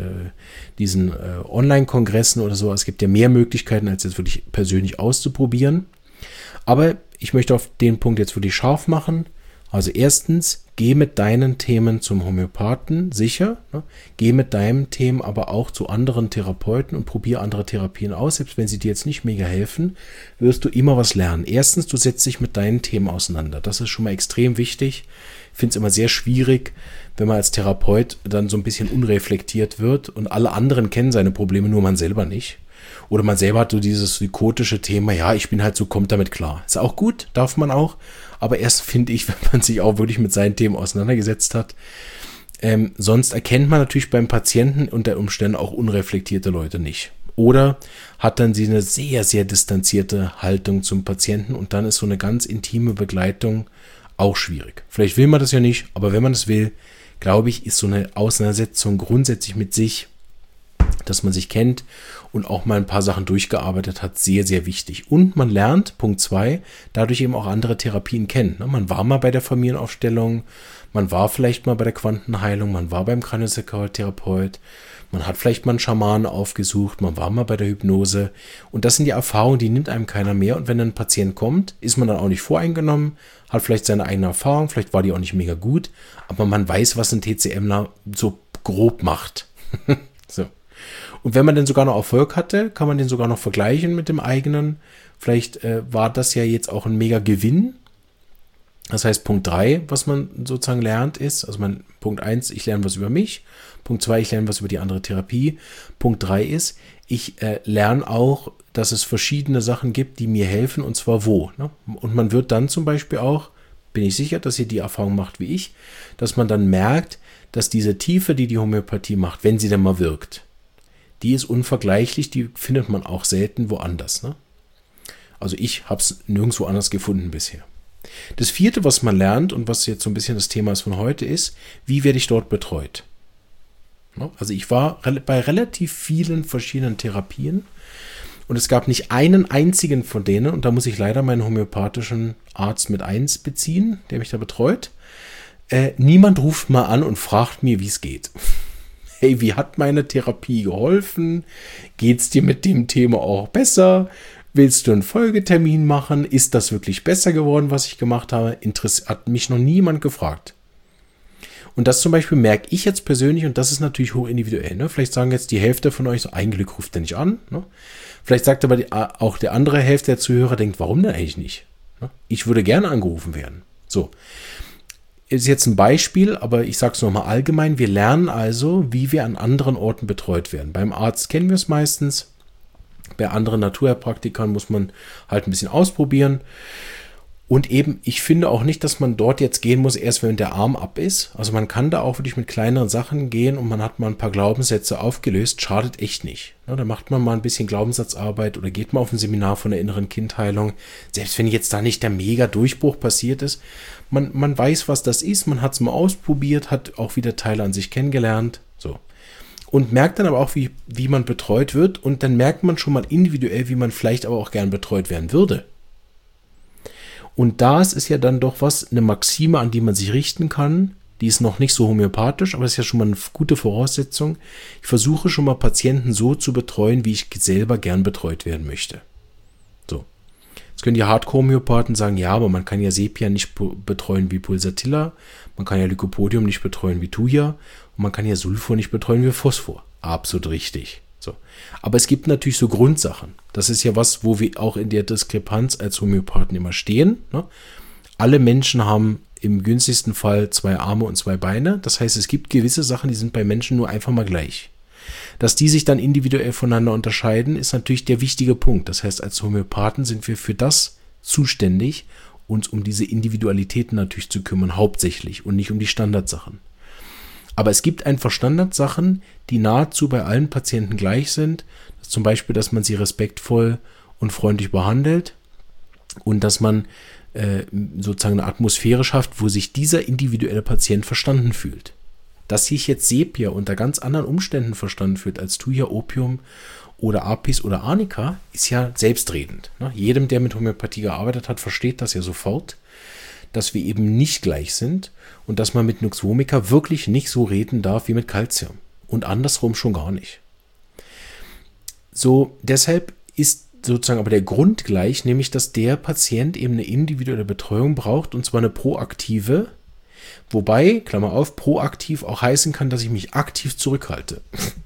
diesen Online-Kongressen oder so. Es gibt ja mehr Möglichkeiten, als jetzt wirklich persönlich auszuprobieren. Aber ich möchte auf den Punkt jetzt wirklich scharf machen. Also erstens, geh mit deinen Themen zum Homöopathen, sicher. Ne? Geh mit deinen Themen aber auch zu anderen Therapeuten und probiere andere Therapien aus. Selbst wenn sie dir jetzt nicht mega helfen, wirst du immer was lernen. Erstens, du setzt dich mit deinen Themen auseinander. Das ist schon mal extrem wichtig. Ich finde es immer sehr schwierig, wenn man als Therapeut dann so ein bisschen unreflektiert wird und alle anderen kennen seine Probleme, nur man selber nicht. Oder man selber hat so dieses psychotische Thema, ja, ich bin halt so, kommt damit klar. Ist auch gut, darf man auch. Aber erst finde ich, wenn man sich auch wirklich mit seinen Themen auseinandergesetzt hat. Sonst erkennt man natürlich beim Patienten unter Umständen auch unreflektierte Leute nicht. Oder hat dann sie eine sehr, sehr distanzierte Haltung zum Patienten und dann ist so eine ganz intime Begleitung auch schwierig. Vielleicht will man das ja nicht, aber wenn man es will, glaube ich, ist so eine Auseinandersetzung grundsätzlich mit sich, dass man sich kennt und auch mal ein paar Sachen durchgearbeitet hat, sehr, sehr wichtig. Und man lernt, Punkt 2, dadurch eben auch andere Therapien kennen. Man war mal bei der Familienaufstellung, man war vielleicht mal bei der Quantenheilung, man war beim Kraniosakraltherapeut, man hat vielleicht mal einen Schamanen aufgesucht, man war mal bei der Hypnose. Und das sind die Erfahrungen, die nimmt einem keiner mehr. Und wenn dann ein Patient kommt, ist man dann auch nicht voreingenommen, hat vielleicht seine eigene Erfahrung, vielleicht war die auch nicht mega gut, aber man weiß, was ein TCMler so grob macht. So. Und wenn man dann sogar noch Erfolg hatte, kann man den sogar noch vergleichen mit dem eigenen. Vielleicht war das ja jetzt auch ein mega Gewinn. Das heißt, Punkt 3, was man sozusagen lernt, ist, also Punkt 1, ich lerne was über mich. Punkt 2, ich lerne was über die andere Therapie. Punkt 3 ist, ich lerne auch, dass es verschiedene Sachen gibt, die mir helfen, und zwar wo. Ne? Und man wird dann zum Beispiel auch, bin ich sicher, dass ihr die Erfahrung macht wie ich, dass man dann merkt, dass diese Tiefe, die die Homöopathie macht, wenn sie denn mal wirkt, die ist unvergleichlich, die findet man auch selten woanders. Ne? Also ich habe es nirgendwo anders gefunden bisher. Das 4., was man lernt und was jetzt so ein bisschen das Thema ist von heute, ist, wie werde ich dort betreut? Ne? Also ich war bei relativ vielen verschiedenen Therapien und es gab nicht einen einzigen von denen, und da muss ich leider meinen homöopathischen Arzt mit einbeziehen, der mich da betreut. Niemand ruft mal an und fragt mir, wie es geht. Hey, wie hat meine Therapie geholfen? Geht's dir mit dem Thema auch besser? Willst du einen Folgetermin machen? Ist das wirklich besser geworden, was ich gemacht habe? Hat mich noch niemand gefragt. Und das zum Beispiel merke ich jetzt persönlich, und das ist natürlich hoch individuell. Ne? Vielleicht sagen jetzt die Hälfte von euch so, ein Glück ruft der nicht an. Ne? Vielleicht sagt aber auch der andere Hälfte der Zuhörer, denkt, warum denn eigentlich nicht? Ne? Ich würde gerne angerufen werden. So. Ist jetzt ein Beispiel, aber ich sage es nochmal allgemein. Wir lernen also, wie wir an anderen Orten betreut werden. Beim Arzt kennen wir es meistens. Bei anderen Naturheilpraktikern muss man halt ein bisschen ausprobieren. Und eben, ich finde auch nicht, dass man dort jetzt gehen muss, erst wenn der Arm ab ist. Also man kann da auch wirklich mit kleineren Sachen gehen und man hat mal ein paar Glaubenssätze aufgelöst. Schadet echt nicht. Ja, da macht man mal ein bisschen Glaubenssatzarbeit oder geht mal auf ein Seminar von der inneren Kindheilung. Selbst wenn jetzt da nicht der Mega-Durchbruch passiert ist. Man weiß, was das ist. Man hat es mal ausprobiert, hat auch wieder Teile an sich kennengelernt. So. Und merkt dann aber auch, wie man betreut wird. Und dann merkt man schon mal individuell, wie man vielleicht aber auch gern betreut werden würde. Und das ist ja dann doch eine Maxime, an die man sich richten kann. Die ist noch nicht so homöopathisch, aber ist ja schon mal eine gute Voraussetzung. Ich versuche schon mal Patienten so zu betreuen, wie ich selber gern betreut werden möchte. So. Jetzt können die Hardcore-Homöopathen sagen, ja, aber man kann ja Sepia nicht betreuen wie Pulsatilla, man kann ja Lycopodium nicht betreuen wie Thuja und man kann ja Sulfur nicht betreuen wie Phosphor. Absolut richtig. So. Aber es gibt natürlich so Grundsachen. Das ist ja was, wo wir auch in der Diskrepanz als Homöopathen immer stehen. Ne? Alle Menschen haben im günstigsten Fall 2 Arme und 2 Beine. Das heißt, es gibt gewisse Sachen, die sind bei Menschen nur einfach mal gleich. Dass die sich dann individuell voneinander unterscheiden, ist natürlich der wichtige Punkt. Das heißt, als Homöopathen sind wir für das zuständig, uns um diese Individualitäten natürlich zu kümmern, hauptsächlich und nicht um die Standardsachen. Aber es gibt einfach Standardsachen, die nahezu bei allen Patienten gleich sind. Zum Beispiel, dass man sie respektvoll und freundlich behandelt und dass man sozusagen eine Atmosphäre schafft, wo sich dieser individuelle Patient verstanden fühlt. Dass sich jetzt Sepia unter ganz anderen Umständen verstanden fühlt als Thuja, Opium oder Apis oder Arnika, ist ja selbstredend. Ne? Jedem, der mit Homöopathie gearbeitet hat, versteht das ja sofort, dass wir eben nicht gleich sind und dass man mit Nux vomica wirklich nicht so reden darf wie mit Calcium. Und andersrum schon gar nicht. So, deshalb ist sozusagen aber der Grund gleich, nämlich, dass der Patient eben eine individuelle Betreuung braucht, und zwar eine proaktive, wobei, Klammer auf, proaktiv auch heißen kann, dass ich mich aktiv zurückhalte.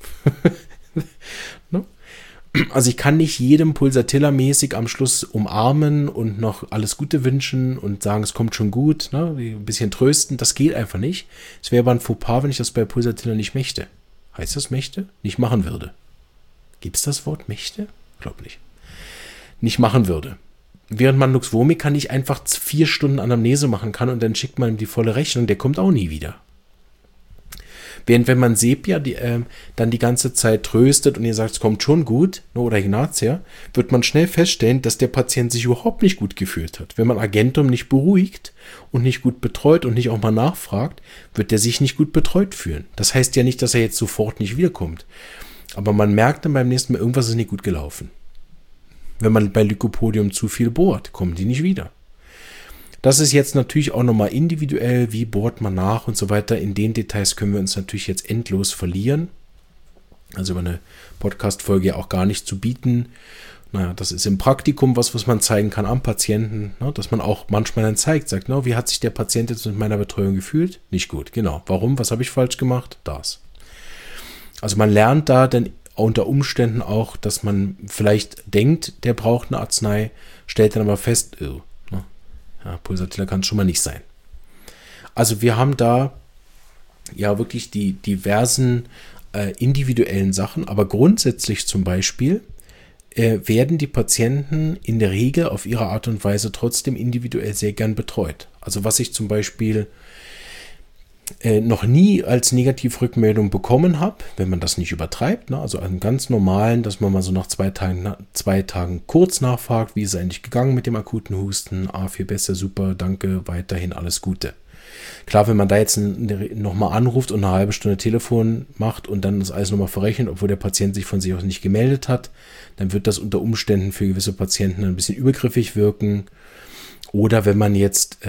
Ne? Also ich kann nicht jedem Pulsatilla-mäßig am Schluss umarmen und noch alles Gute wünschen und sagen, es kommt schon gut, ne? Ein bisschen trösten, das geht einfach nicht. Es wäre aber ein Fauxpas, wenn ich das bei Pulsatilla nicht möchte. Heißt das möchte? Nicht machen würde. Gibt es das Wort möchte? Glaub nicht. Nicht machen würde. Während man Nux vomica nicht einfach 4 Stunden Anamnese machen kann und dann schickt man ihm die volle Rechnung, der kommt auch nie wieder. Während wenn man Sepia dann die ganze Zeit tröstet und ihr sagt, es kommt schon gut, oder Ignatia, wird man schnell feststellen, dass der Patient sich überhaupt nicht gut gefühlt hat. Wenn man Agentum nicht beruhigt und nicht gut betreut und nicht auch mal nachfragt, wird der sich nicht gut betreut fühlen. Das heißt ja nicht, dass er jetzt sofort nicht wiederkommt. Aber man merkt dann beim nächsten Mal, irgendwas ist nicht gut gelaufen. Wenn man bei Lycopodium zu viel bohrt, kommen die nicht wieder. Das ist jetzt natürlich auch nochmal individuell, wie bohrt man nach und so weiter. In den Details können wir uns natürlich jetzt endlos verlieren. Also über eine Podcast-Folge ja auch gar nicht zu bieten. Naja, das ist im Praktikum was man zeigen kann am Patienten, ne, dass man auch manchmal dann zeigt, sagt, wie hat sich der Patient jetzt mit meiner Betreuung gefühlt? Nicht gut, genau. Warum? Was habe ich falsch gemacht? Das. Also man lernt da dann unter Umständen auch, dass man vielleicht denkt, der braucht eine Arznei, stellt dann aber fest, Pulsatilla kann es schon mal nicht sein. Also wir haben da ja wirklich die diversen individuellen Sachen, aber grundsätzlich zum Beispiel werden die Patienten in der Regel auf ihre Art und Weise trotzdem individuell sehr gern betreut. Also was ich zum Beispiel noch nie als Negativrückmeldung bekommen habe, wenn man das nicht übertreibt, ne? Also einen ganz normalen, dass man mal so nach 2 Tagen kurz nachfragt, wie ist es eigentlich gegangen mit dem akuten Husten, viel besser, super, danke, weiterhin alles Gute. Klar, wenn man da jetzt nochmal anruft und eine halbe Stunde Telefon macht und dann das alles nochmal verrechnet, obwohl der Patient sich von sich aus nicht gemeldet hat, dann wird das unter Umständen für gewisse Patienten ein bisschen übergriffig wirken. Oder wenn man jetzt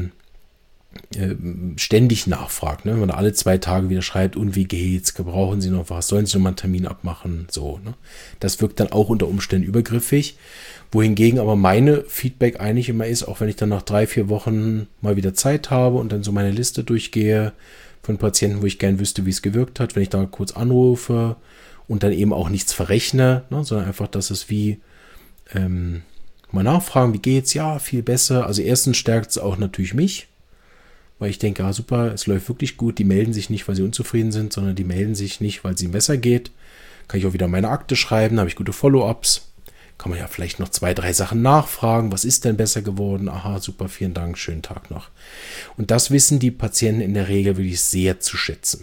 ständig nachfragt, ne? Wenn man alle 2 Tage wieder schreibt, und wie geht's, brauchen Sie noch was, sollen Sie noch mal einen Termin abmachen, so, ne? Das wirkt dann auch unter Umständen übergriffig, wohingegen aber meine Feedback eigentlich immer ist, auch wenn ich dann nach 3-4 Wochen mal wieder Zeit habe und dann so meine Liste durchgehe von Patienten, wo ich gern wüsste, wie es gewirkt hat, wenn ich da kurz anrufe und dann eben auch nichts verrechne, ne? Sondern einfach, dass es wie mal nachfragen, wie geht's, ja, viel besser, also erstens stärkt es auch natürlich mich, weil ich denke, super, es läuft wirklich gut. Die melden sich nicht, weil sie unzufrieden sind, sondern die melden sich nicht, weil es ihnen besser geht. Kann ich auch wieder meine Akte schreiben, habe ich gute Follow-ups. Kann man ja vielleicht noch 2-3 Sachen nachfragen. Was ist denn besser geworden? Aha, super, vielen Dank, schönen Tag noch. Und das wissen die Patienten in der Regel wirklich sehr zu schätzen.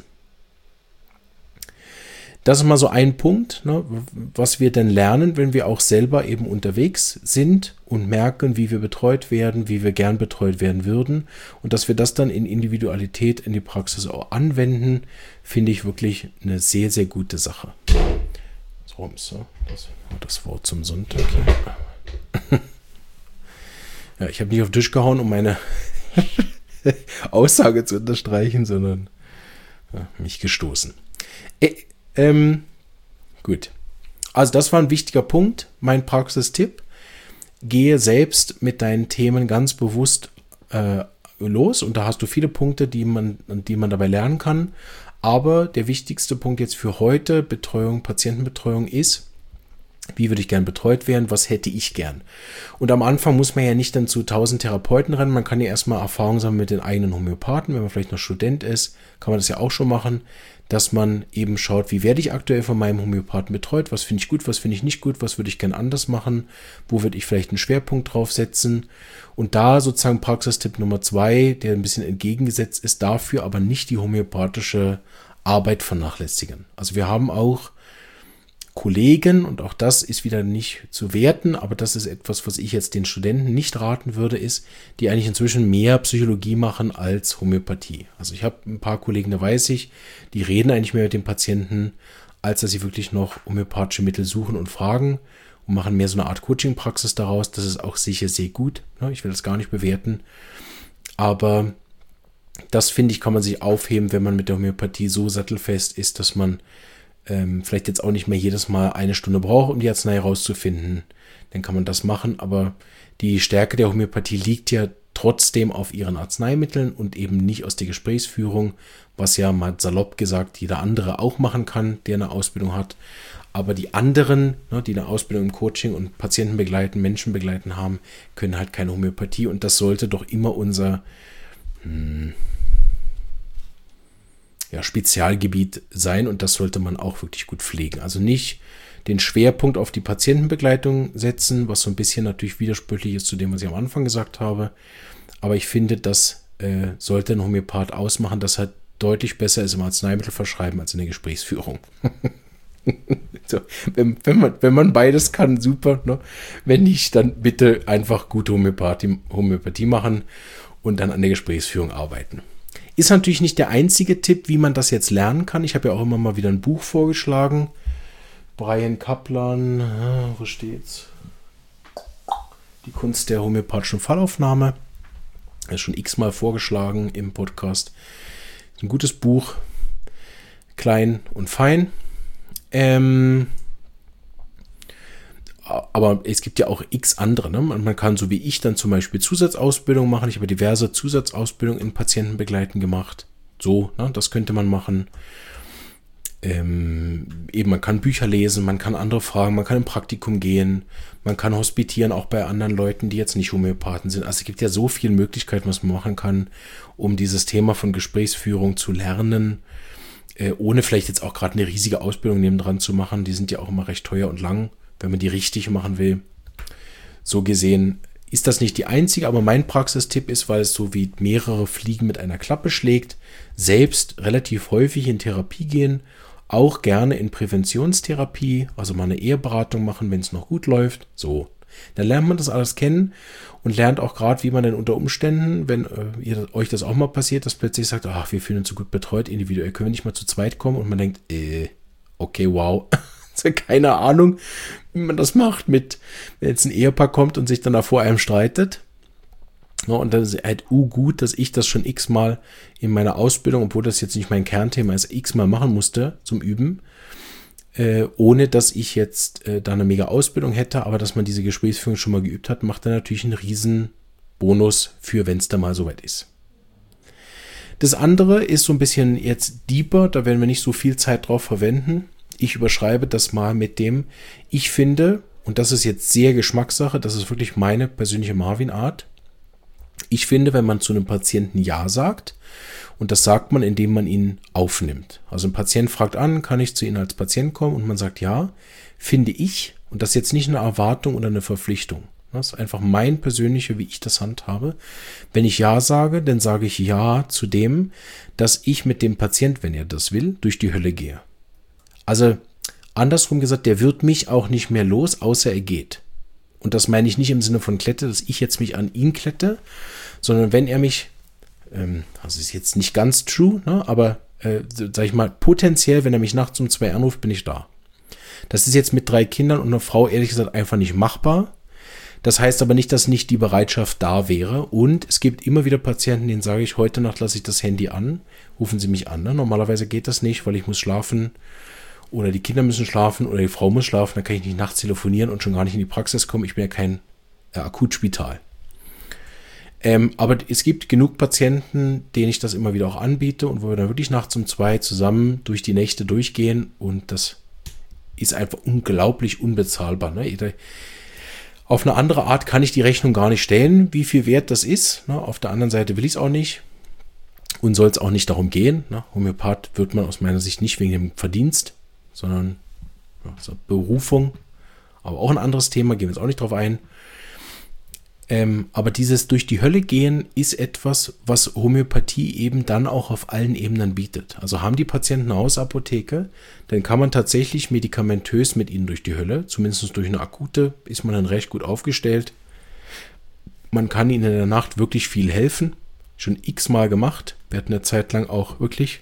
Das ist mal so ein Punkt, ne, was wir dann lernen, wenn wir auch selber eben unterwegs sind und merken, wie wir betreut werden, wie wir gern betreut werden würden. Und dass wir das dann in Individualität in die Praxis auch anwenden, finde ich wirklich eine sehr, sehr gute Sache. So, das Wort zum Sonntag hier. Ja, ich habe nicht auf den Tisch gehauen, um meine Aussage zu unterstreichen, sondern mich gestoßen. Gut. Also das war ein wichtiger Punkt, mein Praxistipp. Gehe selbst mit deinen Themen ganz bewusst los und da hast du viele Punkte, die man dabei lernen kann. Aber der wichtigste Punkt jetzt für heute, Betreuung, Patientenbetreuung ist, wie würde ich gern betreut werden, was hätte ich gern? Und am Anfang muss man ja nicht dann zu 1000 Therapeuten rennen, man kann ja erstmal Erfahrung sammeln mit den eigenen Homöopathen, wenn man vielleicht noch Student ist, kann man das ja auch schon machen, dass man eben schaut, wie werde ich aktuell von meinem Homöopathen betreut, was finde ich gut, was finde ich nicht gut, was würde ich gern anders machen, wo würde ich vielleicht einen Schwerpunkt drauf setzen und da sozusagen Praxistipp Nummer 2, der ein bisschen entgegengesetzt ist, dafür aber nicht die homöopathische Arbeit vernachlässigen. Also wir haben auch Kollegen, und auch das ist wieder nicht zu werten, aber das ist etwas, was ich jetzt den Studenten nicht raten würde, ist, die eigentlich inzwischen mehr Psychologie machen als Homöopathie. Also ich habe ein paar Kollegen, da weiß ich, die reden eigentlich mehr mit den Patienten, als dass sie wirklich noch homöopathische Mittel suchen und fragen und machen mehr so eine Art Coaching-Praxis daraus. Das ist auch sicher sehr gut. Ich will das gar nicht bewerten. Aber das, finde ich, kann man sich aufheben, wenn man mit der Homöopathie so sattelfest ist, dass man vielleicht jetzt auch nicht mehr jedes Mal eine Stunde braucht, um die Arznei rauszufinden. Dann kann man das machen, aber die Stärke der Homöopathie liegt ja trotzdem auf ihren Arzneimitteln und eben nicht aus der Gesprächsführung, was ja mal salopp gesagt jeder andere auch machen kann, der eine Ausbildung hat. Aber die anderen, die eine Ausbildung im Coaching und Patienten begleiten, Menschen begleiten haben, können halt keine Homöopathie, und das sollte doch immer unser Spezialgebiet sein, und das sollte man auch wirklich gut pflegen. Also nicht den Schwerpunkt auf die Patientenbegleitung setzen, was so ein bisschen natürlich widersprüchlich ist zu dem, was ich am Anfang gesagt habe. Aber ich finde, das sollte ein Homöopath ausmachen, dass er deutlich besser ist im Arzneimittel verschreiben als in der Gesprächsführung. So, wenn man beides kann, super. Ne? Wenn nicht, dann bitte einfach gute Homöopathie machen und dann an der Gesprächsführung arbeiten. Ist natürlich nicht der einzige Tipp, wie man das jetzt lernen kann. Ich habe ja auch immer mal wieder ein Buch vorgeschlagen. Brian Kaplan, wo steht's? Die Kunst der homöopathischen Fallaufnahme. Das ist schon x-mal vorgeschlagen im Podcast. Ein gutes Buch. Klein und fein. Aber es gibt ja auch x andere. Ne? Man kann, so wie ich, dann zum Beispiel Zusatzausbildung machen. Ich habe diverse Zusatzausbildungen in Patientenbegleiten gemacht. So, ne? Das könnte man machen. Eben, man kann Bücher lesen, man kann andere fragen, man kann im Praktikum gehen, man kann hospitieren, auch bei anderen Leuten, die jetzt nicht Homöopathen sind. Also es gibt ja so viele Möglichkeiten, was man machen kann, um dieses Thema von Gesprächsführung zu lernen, ohne vielleicht jetzt auch gerade eine riesige Ausbildung nebendran zu machen. Die sind ja auch immer recht teuer und lang, wenn man die richtig machen will. So gesehen ist das nicht die einzige, aber mein Praxistipp ist, weil es so wie mehrere Fliegen mit einer Klappe schlägt, selbst relativ häufig in Therapie gehen, auch gerne in Präventionstherapie, also mal eine Eheberatung machen, wenn es noch gut läuft. So, dann lernt man das alles kennen und lernt auch gerade, wie man denn unter Umständen, wenn euch das auch mal passiert, dass plötzlich sagt, ach, wir fühlen uns so gut betreut, individuell können wir nicht mal zu zweit kommen, und man denkt, okay, wow, keine Ahnung, wie man das macht, wenn jetzt ein Ehepaar kommt und sich dann da vor einem streitet. Ja, und dann ist es halt gut, dass ich das schon x-mal in meiner Ausbildung, obwohl das jetzt nicht mein Kernthema ist, x-mal machen musste zum Üben, ohne dass ich jetzt da eine mega Ausbildung hätte, aber dass man diese Gesprächsführung schon mal geübt hat, macht dann natürlich einen riesen Bonus für, wenn es da mal soweit ist. Das andere ist so ein bisschen jetzt deeper, da werden wir nicht so viel Zeit drauf verwenden. Ich überschreibe das mal mit dem, ich finde, und das ist jetzt sehr Geschmackssache, das ist wirklich meine persönliche Marvin-Art. Ich finde, wenn man zu einem Patienten Ja sagt, und das sagt man, indem man ihn aufnimmt. Also ein Patient fragt an, kann ich zu Ihnen als Patient kommen? Und man sagt ja, finde ich, und das ist jetzt nicht eine Erwartung oder eine Verpflichtung. Das ist einfach mein persönlicher, wie ich das handhabe. Wenn ich Ja sage, dann sage ich Ja zu dem, dass ich mit dem Patient, wenn er das will, durch die Hölle gehe. Also andersrum gesagt, der wird mich auch nicht mehr los, außer er geht. Und das meine ich nicht im Sinne von Klette, dass ich jetzt mich an ihn klette, sondern wenn er mich, das ist jetzt nicht ganz true, ne, aber sag ich mal, potenziell, wenn er mich nachts um 2 anruft, bin ich da. Das ist jetzt mit 3 Kindern und einer Frau ehrlich gesagt einfach nicht machbar. Das heißt aber nicht, dass nicht die Bereitschaft da wäre. Und es gibt immer wieder Patienten, denen sage ich, heute Nacht lasse ich das Handy an, rufen Sie mich an. Ne? Normalerweise geht das nicht, weil ich muss schlafen oder die Kinder müssen schlafen oder die Frau muss schlafen. Dann kann ich nicht nachts telefonieren und schon gar nicht in die Praxis kommen. Ich bin ja kein Akutspital. Aber es gibt genug Patienten, denen ich das immer wieder auch anbiete und wo wir dann wirklich nachts um 2 zusammen durch die Nächte durchgehen, und das ist einfach unglaublich unbezahlbar. Ne? Auf eine andere Art kann ich die Rechnung gar nicht stellen, wie viel wert das ist. Ne? Auf der anderen Seite will ich es auch nicht und soll es auch nicht darum gehen. Ne? Homöopath wird man aus meiner Sicht nicht wegen dem Verdienst, sondern Berufung. Aber auch ein anderes Thema, gehen wir jetzt auch nicht drauf ein. Aber dieses durch die Hölle gehen ist etwas, was Homöopathie eben dann auch auf allen Ebenen bietet. Also haben die Patienten eine Hausapotheke, dann kann man tatsächlich medikamentös mit ihnen durch die Hölle, zumindest durch eine akute, ist man dann recht gut aufgestellt. Man kann ihnen in der Nacht wirklich viel helfen, schon x-mal gemacht. Wir hatten eine Zeit lang auch wirklich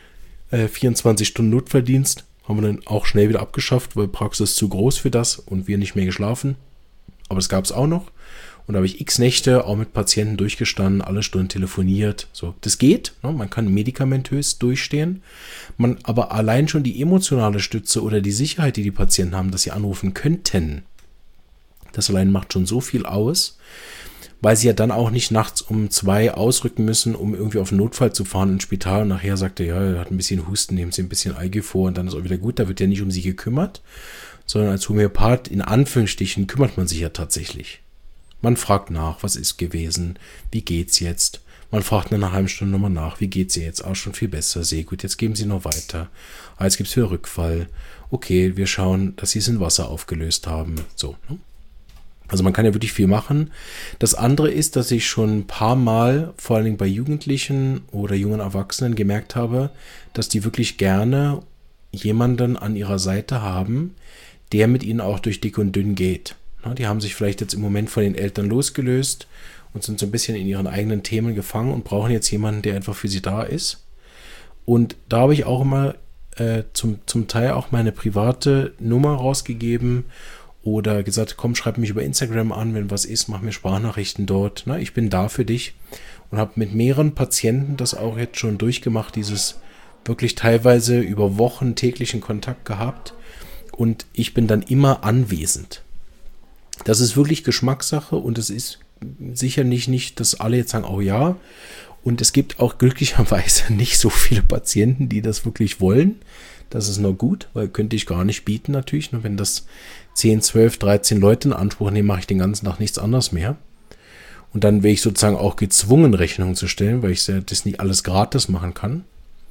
24 Stunden Notfalldienst, haben wir dann auch schnell wieder abgeschafft, weil Praxis zu groß für das und wir nicht mehr geschlafen. Aber das gab es auch noch. Und da habe ich x Nächte auch mit Patienten durchgestanden, alle Stunden telefoniert. So, das geht, ne? Man kann medikamentös durchstehen. Aber allein schon die emotionale Stütze oder die Sicherheit, die die Patienten haben, dass sie anrufen könnten, das allein macht schon so viel aus, weil sie ja dann auch nicht nachts um 2 ausrücken müssen, um irgendwie auf den Notfall zu fahren ins Spital. Und nachher sagt er hat ein bisschen Husten, nehmen Sie ein bisschen Eigen vor und dann ist auch wieder gut. Da wird ja nicht um sie gekümmert, sondern als Homöopath, in Anführungsstrichen, kümmert man sich ja tatsächlich. Man fragt nach, was ist gewesen, wie geht's jetzt? Man fragt nach einer halben Stunde nochmal nach, wie geht's ihr jetzt? Auch schon viel besser, sehr gut, jetzt geben Sie noch weiter. Jetzt gibt's wieder Rückfall. Okay, wir schauen, dass Sie es in Wasser aufgelöst haben. So, ne? Also man kann ja wirklich viel machen. Das andere ist, dass ich schon ein paar Mal, vor allen Dingen bei Jugendlichen oder jungen Erwachsenen, gemerkt habe, dass die wirklich gerne jemanden an ihrer Seite haben, der mit ihnen auch durch dick und dünn geht. Die haben sich vielleicht jetzt im Moment von den Eltern losgelöst und sind so ein bisschen in ihren eigenen Themen gefangen und brauchen jetzt jemanden, der einfach für sie da ist. Und da habe ich auch immer zum Teil auch meine private Nummer rausgegeben oder gesagt, komm, schreib mich über Instagram an, wenn was ist, mach mir Sprachnachrichten dort. Na, ich bin da für dich und habe mit mehreren Patienten das auch jetzt schon durchgemacht, dieses wirklich teilweise über Wochen täglichen Kontakt gehabt und ich bin dann immer anwesend. Das ist wirklich Geschmackssache und es ist sicherlich nicht, dass alle jetzt sagen, oh ja. Und es gibt auch glücklicherweise nicht so viele Patienten, die das wirklich wollen. Das ist nur gut, weil könnte ich gar nicht bieten natürlich. Nur wenn das 10, 12, 13 Leute in Anspruch nehmen, mache ich den ganzen Tag nichts anderes mehr. Und dann wäre ich sozusagen auch gezwungen, Rechnungen zu stellen, weil ich das nicht alles gratis machen kann.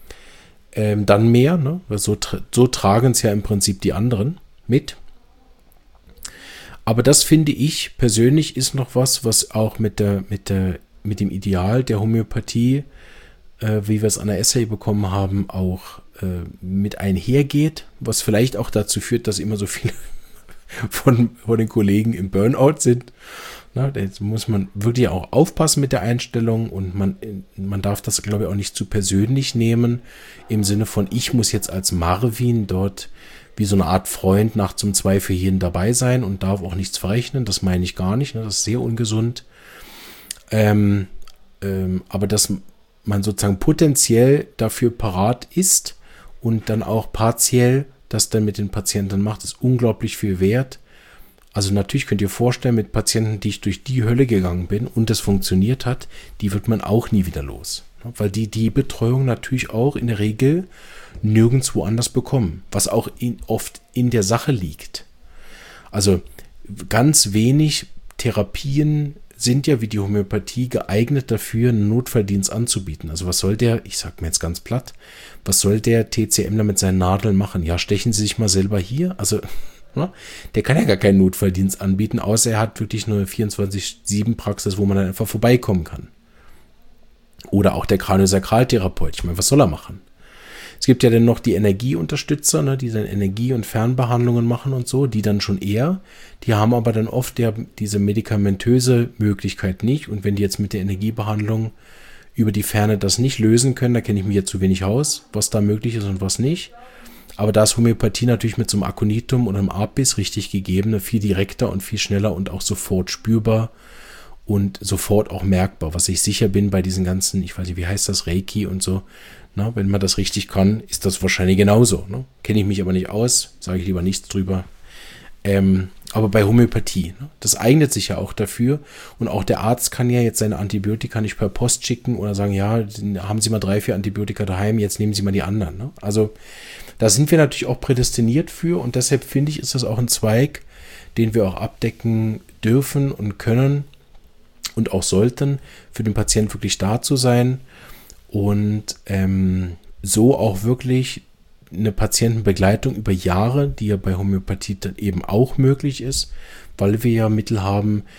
Dann mehr, ne? Weil so tragen es ja im Prinzip die anderen mit. Aber das finde ich persönlich ist noch was auch mit dem Ideal der Homöopathie, wie wir es an der Essay bekommen haben, auch mit einhergeht, was vielleicht auch dazu führt, dass immer so viele von den Kollegen im Burnout sind. Na, jetzt muss man wirklich auch aufpassen mit der Einstellung und man darf das, glaube ich, auch nicht zu persönlich nehmen, im Sinne von, ich muss jetzt als Marvin dort wie so eine Art Freund nachts um 2 für jeden dabei sein und darf auch nichts verrechnen. Das meine ich gar nicht. Ne? Das ist sehr ungesund. Aber dass man sozusagen potenziell dafür parat ist und dann auch partiell das dann mit den Patienten macht, ist unglaublich viel wert. Also natürlich könnt ihr vorstellen, mit Patienten, die ich durch die Hölle gegangen bin und das funktioniert hat, die wird man auch nie wieder los. Weil die Betreuung natürlich auch in der Regel nirgendwo anders bekommen, was auch oft in der Sache liegt. Also ganz wenig Therapien sind ja wie die Homöopathie geeignet dafür, einen Notfalldienst anzubieten. Also was soll der, ich sag mir jetzt ganz platt, was soll der TCMler mit seinen Nadeln machen? Ja, stechen Sie sich mal selber hier. Also der kann ja gar keinen Notfalldienst anbieten, außer er hat wirklich nur eine 24/7-Praxis, wo man dann einfach vorbeikommen kann. Oder auch der Kraniosakraltherapeut. Ich meine, was soll er machen? Es gibt ja dann noch die Energieunterstützer, ne, die dann Energie- und Fernbehandlungen machen und so, die dann schon eher, die haben aber dann oft ja diese medikamentöse Möglichkeit nicht. Und wenn die jetzt mit der Energiebehandlung über die Ferne das nicht lösen können, da kenne ich mich jetzt zu wenig aus, was da möglich ist und was nicht. Aber da ist Homöopathie natürlich mit so einem Aconitum oder einem Apis richtig gegeben, viel direkter und viel schneller und auch sofort spürbar und sofort auch merkbar, was ich sicher bin bei diesen ganzen, ich weiß nicht, wie heißt das, Reiki und so. Na, wenn man das richtig kann, ist das wahrscheinlich genauso. Ne? Kenne ich mich aber nicht aus, sage ich lieber nichts drüber. Aber bei Homöopathie, ne? Das eignet sich ja auch dafür. Und auch der Arzt kann ja jetzt seine Antibiotika nicht per Post schicken oder sagen, ja, haben Sie mal 3, 4 Antibiotika daheim, jetzt nehmen Sie mal die anderen. Ne? Also da sind wir natürlich auch prädestiniert für und deshalb finde ich, ist das auch ein Zweig, den wir auch abdecken dürfen und können und auch sollten, für den Patienten wirklich da zu sein und so auch wirklich eine Patientenbegleitung über Jahre, die ja bei Homöopathie dann eben auch möglich ist, weil wir ja Mittel haben,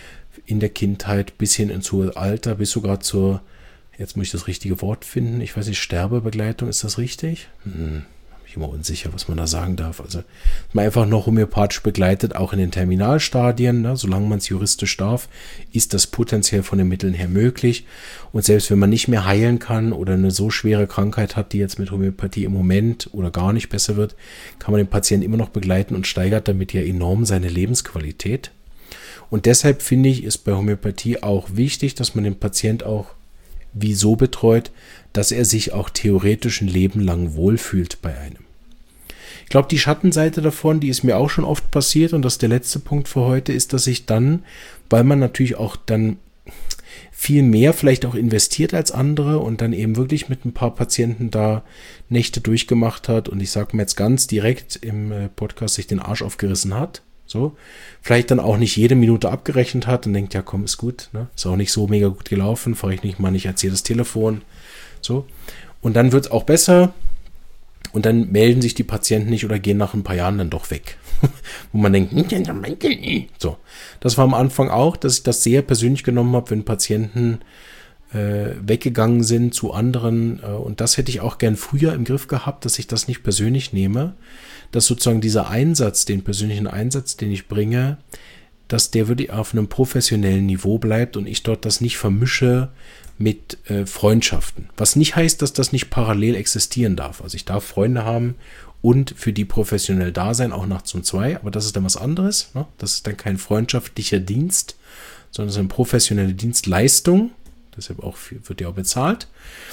in der Kindheit bis hin ins hohe Alter, bis sogar zur, jetzt muss ich das richtige Wort finden, ich weiß nicht, Sterbebegleitung, ist das richtig? Bin ich immer unsicher, was man da sagen darf. Also man einfach noch homöopathisch begleitet, auch in den Terminalstadien, ne, solange man es juristisch darf, ist das potenziell von den Mitteln her möglich. Und selbst wenn man nicht mehr heilen kann oder eine so schwere Krankheit hat, die jetzt mit Homöopathie im Moment oder gar nicht besser wird, kann man den Patienten immer noch begleiten und steigert damit ja enorm seine Lebensqualität. Und deshalb finde ich, ist bei Homöopathie auch wichtig, dass man den Patient auch wie so betreut, dass er sich auch theoretisch ein Leben lang wohlfühlt bei einem. Ich glaube, die Schattenseite davon, die ist mir auch schon oft passiert und das ist der letzte Punkt für heute, ist, dass ich dann, weil man natürlich auch dann viel mehr vielleicht auch investiert als andere und dann eben wirklich mit ein paar Patienten da Nächte durchgemacht hat und ich sage mir jetzt ganz direkt im Podcast, sich den Arsch aufgerissen hat. So, vielleicht dann auch nicht jede Minute abgerechnet hat und denkt, ja komm, ist gut, ne? Ist auch nicht so mega gut gelaufen, fahre ich nicht mal nicht, erzähle das Telefon. So, und dann wird es auch besser und dann melden sich die Patienten nicht oder gehen nach ein paar Jahren dann doch weg. Wo man denkt, so, das war am Anfang auch, dass ich das sehr persönlich genommen habe, wenn Patienten weggegangen sind zu anderen und das hätte ich auch gern früher im Griff gehabt, dass ich das nicht persönlich nehme, dass sozusagen dieser Einsatz, den persönlichen Einsatz, den ich bringe, dass der wirklich auf einem professionellen Niveau bleibt und ich dort das nicht vermische mit Freundschaften. Was nicht heißt, dass das nicht parallel existieren darf. Also ich darf Freunde haben und für die professionell da sein, auch nachts um 2, aber das ist dann was anderes. Ne? Das ist dann kein freundschaftlicher Dienst, sondern es ist eine professionelle Dienstleistung. Deshalb auch wird ja auch bezahlt.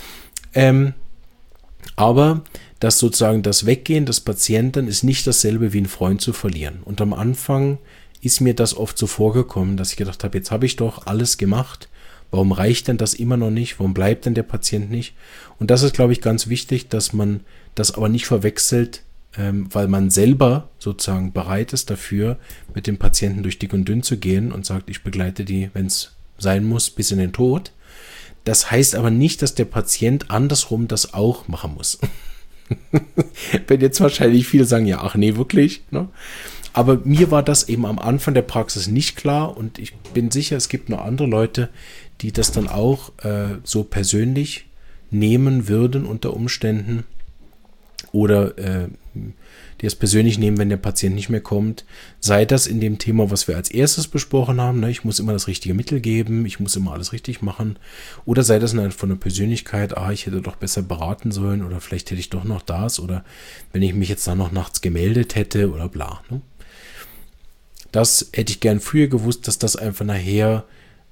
Aber dass sozusagen das Weggehen des Patienten ist nicht dasselbe wie einen Freund zu verlieren. Und am Anfang ist mir das oft so vorgekommen, dass ich gedacht habe, jetzt habe ich doch alles gemacht. Warum reicht denn das immer noch nicht? Warum bleibt denn der Patient nicht? Und das ist, glaube ich, ganz wichtig, dass man das aber nicht verwechselt, weil man selber sozusagen bereit ist dafür, mit dem Patienten durch dick und dünn zu gehen und sagt, ich begleite die, wenn es sein muss, bis in den Tod. Das heißt aber nicht, dass der Patient andersrum das auch machen muss. Wenn jetzt wahrscheinlich viele sagen, ja, ach nee, wirklich. Ne? Aber mir war das eben am Anfang der Praxis nicht klar und ich bin sicher, es gibt noch andere Leute, die das dann auch so persönlich nehmen würden unter Umständen oder die es persönlich nehmen, wenn der Patient nicht mehr kommt. Sei das in dem Thema, was wir als erstes besprochen haben, ne? Ich muss immer das richtige Mittel geben, ich muss immer alles richtig machen. Oder sei das von der Persönlichkeit, ich hätte doch besser beraten sollen oder vielleicht hätte ich doch noch das oder wenn ich mich jetzt dann noch nachts gemeldet hätte oder bla. Ne? Das hätte ich gern früher gewusst, dass das einfach nachher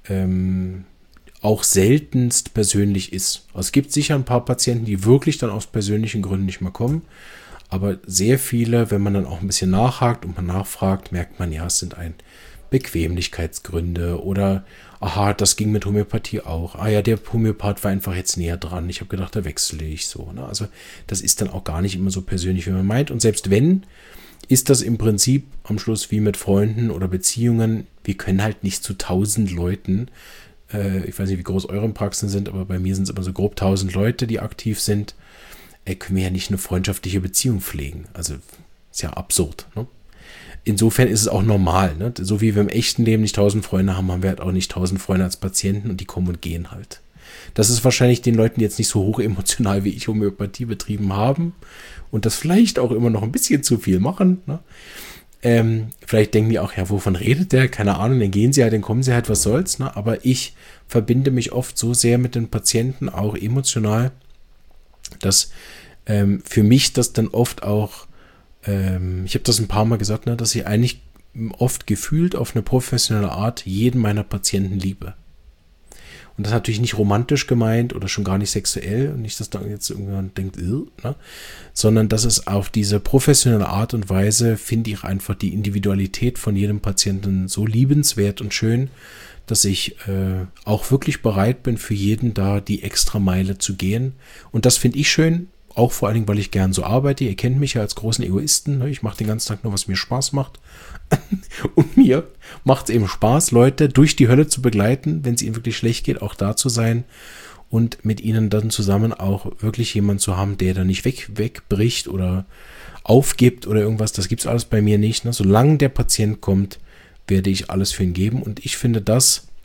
auch seltenst persönlich ist. Also es gibt sicher ein paar Patienten, die wirklich dann aus persönlichen Gründen nicht mehr kommen. Aber sehr viele, wenn man dann auch ein bisschen nachhakt und man nachfragt, merkt man, ja, es sind Bequemlichkeitsgründe oder, das ging mit Homöopathie auch. Ja, der Homöopath war einfach jetzt näher dran. Ich habe gedacht, da wechsle ich so. Ne? Also das ist dann auch gar nicht immer so persönlich, wie man meint. Und selbst wenn, ist das im Prinzip am Schluss wie mit Freunden oder Beziehungen. Wir können halt nicht zu 1000 Leuten, ich weiß nicht, wie groß eure Praxen sind, aber bei mir sind es immer so grob 1000 Leute, die aktiv sind. Können wir ja nicht eine freundschaftliche Beziehung pflegen. Also ist ja absurd. Ne? Insofern ist es auch normal. Ne? So wie wir im echten Leben nicht 1000 Freunde haben, haben wir halt auch nicht 1000 Freunde als Patienten und die kommen und gehen halt. Das ist wahrscheinlich den Leuten, die jetzt nicht so hoch emotional wie ich Homöopathie betrieben haben und das vielleicht auch immer noch ein bisschen zu viel machen. Ne? Vielleicht denken die auch, ja, wovon redet der? Keine Ahnung, dann gehen sie halt, dann kommen sie halt, was soll's. Ne? Aber ich verbinde mich oft so sehr mit den Patienten, auch emotional, dass für mich das dann oft auch, ich habe das ein paar Mal gesagt, ne, dass ich eigentlich oft gefühlt auf eine professionelle Art jeden meiner Patienten liebe. Und das ist natürlich nicht romantisch gemeint oder schon gar nicht sexuell und nicht, dass da jetzt irgendjemand denkt, ne, sondern dass es auf diese professionelle Art und Weise finde ich einfach die Individualität von jedem Patienten so liebenswert und schön, dass ich auch wirklich bereit bin, für jeden da die extra Meile zu gehen. Und das finde ich schön, auch vor allen Dingen, weil ich gern so arbeite. Ihr kennt mich ja als großen Egoisten. Ne? Ich mache den ganzen Tag nur, was mir Spaß macht. Und mir macht es eben Spaß, Leute durch die Hölle zu begleiten, wenn es ihnen wirklich schlecht geht, auch da zu sein und mit ihnen dann zusammen auch wirklich jemanden zu haben, der da nicht wegbricht oder aufgibt oder irgendwas. Das gibt es alles bei mir nicht. Ne? Solange der Patient kommt, werde ich alles für ihn geben. Und ich finde, das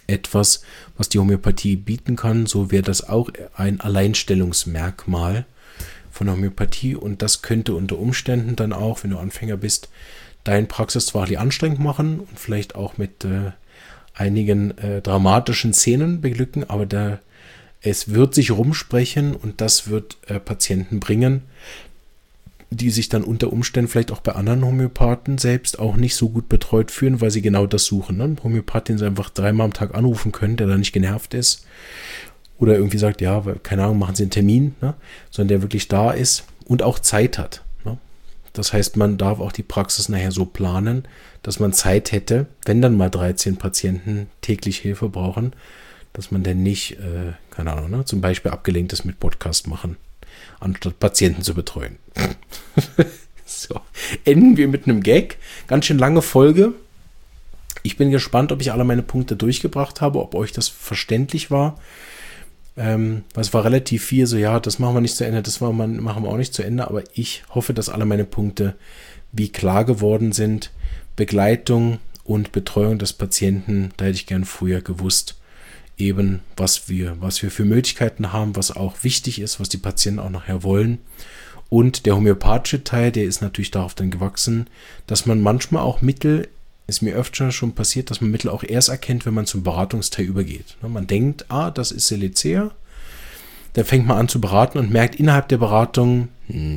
etwas, was die Homöopathie bieten kann. So wäre das auch ein Alleinstellungsmerkmal von der Homöopathie. Und das könnte unter Umständen dann auch, wenn du Anfänger bist, deine Praxis zwar anstrengend machen und vielleicht auch mit einigen dramatischen Szenen beglücken, aber es wird sich rumsprechen und das wird Patienten bringen, die sich dann unter Umständen vielleicht auch bei anderen Homöopathen selbst auch nicht so gut betreut fühlen, weil sie genau das suchen. Ne? Ein Homöopath, den sie einfach 3-mal am Tag anrufen können, der da nicht genervt ist oder irgendwie sagt, ja, keine Ahnung, machen Sie einen Termin, ne? Sondern der wirklich da ist und auch Zeit hat. Ne? Das heißt, man darf auch die Praxis nachher so planen, dass man Zeit hätte, wenn dann mal 13 Patienten täglich Hilfe brauchen, dass man denn nicht, keine Ahnung, ne, zum Beispiel abgelenkt ist mit Podcast machen, anstatt Patienten zu betreuen. So, enden wir mit einem Gag. Ganz schön lange Folge. Ich bin gespannt, ob ich alle meine Punkte durchgebracht habe, ob euch das verständlich war. Es war relativ viel, so ja, das machen wir nicht zu Ende, machen wir auch nicht zu Ende, aber ich hoffe, dass alle meine Punkte wie klar geworden sind. Begleitung und Betreuung des Patienten, da hätte ich gern früher gewusst, eben was wir für Möglichkeiten haben, was auch wichtig ist, was die Patienten auch nachher wollen. Und der homöopathische Teil, der ist natürlich darauf dann gewachsen, dass man manchmal auch Mittel, ist mir öfter schon passiert, dass man Mittel auch erst erkennt, wenn man zum Beratungsteil übergeht. Man denkt, das ist Salicea, dann fängt man an zu beraten und merkt innerhalb der Beratung,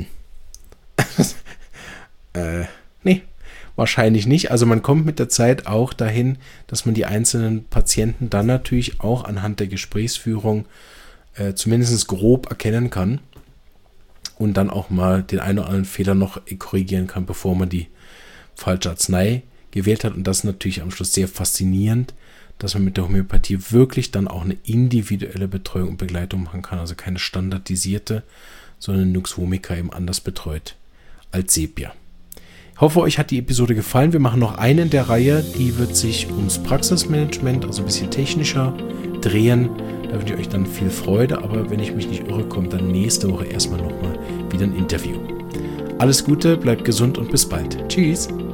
nee, wahrscheinlich nicht. Also man kommt mit der Zeit auch dahin, dass man die einzelnen Patienten dann natürlich auch anhand der Gesprächsführung zumindest grob erkennen kann und dann auch mal den einen oder anderen Fehler noch korrigieren kann, bevor man die falsche Arznei gewählt hat. Und das ist natürlich am Schluss sehr faszinierend, dass man mit der Homöopathie wirklich dann auch eine individuelle Betreuung und Begleitung machen kann. Also keine standardisierte, sondern Nux vomica eben anders betreut als Sepia. Ich hoffe, euch hat die Episode gefallen. Wir machen noch eine in der Reihe, die wird sich ums Praxismanagement, also ein bisschen technischer, drehen. Da wünsche ich euch dann viel Freude, aber wenn ich mich nicht irre, kommt dann nächste Woche erstmal nochmal wieder ein Interview. Alles Gute, bleibt gesund und bis bald. Tschüss!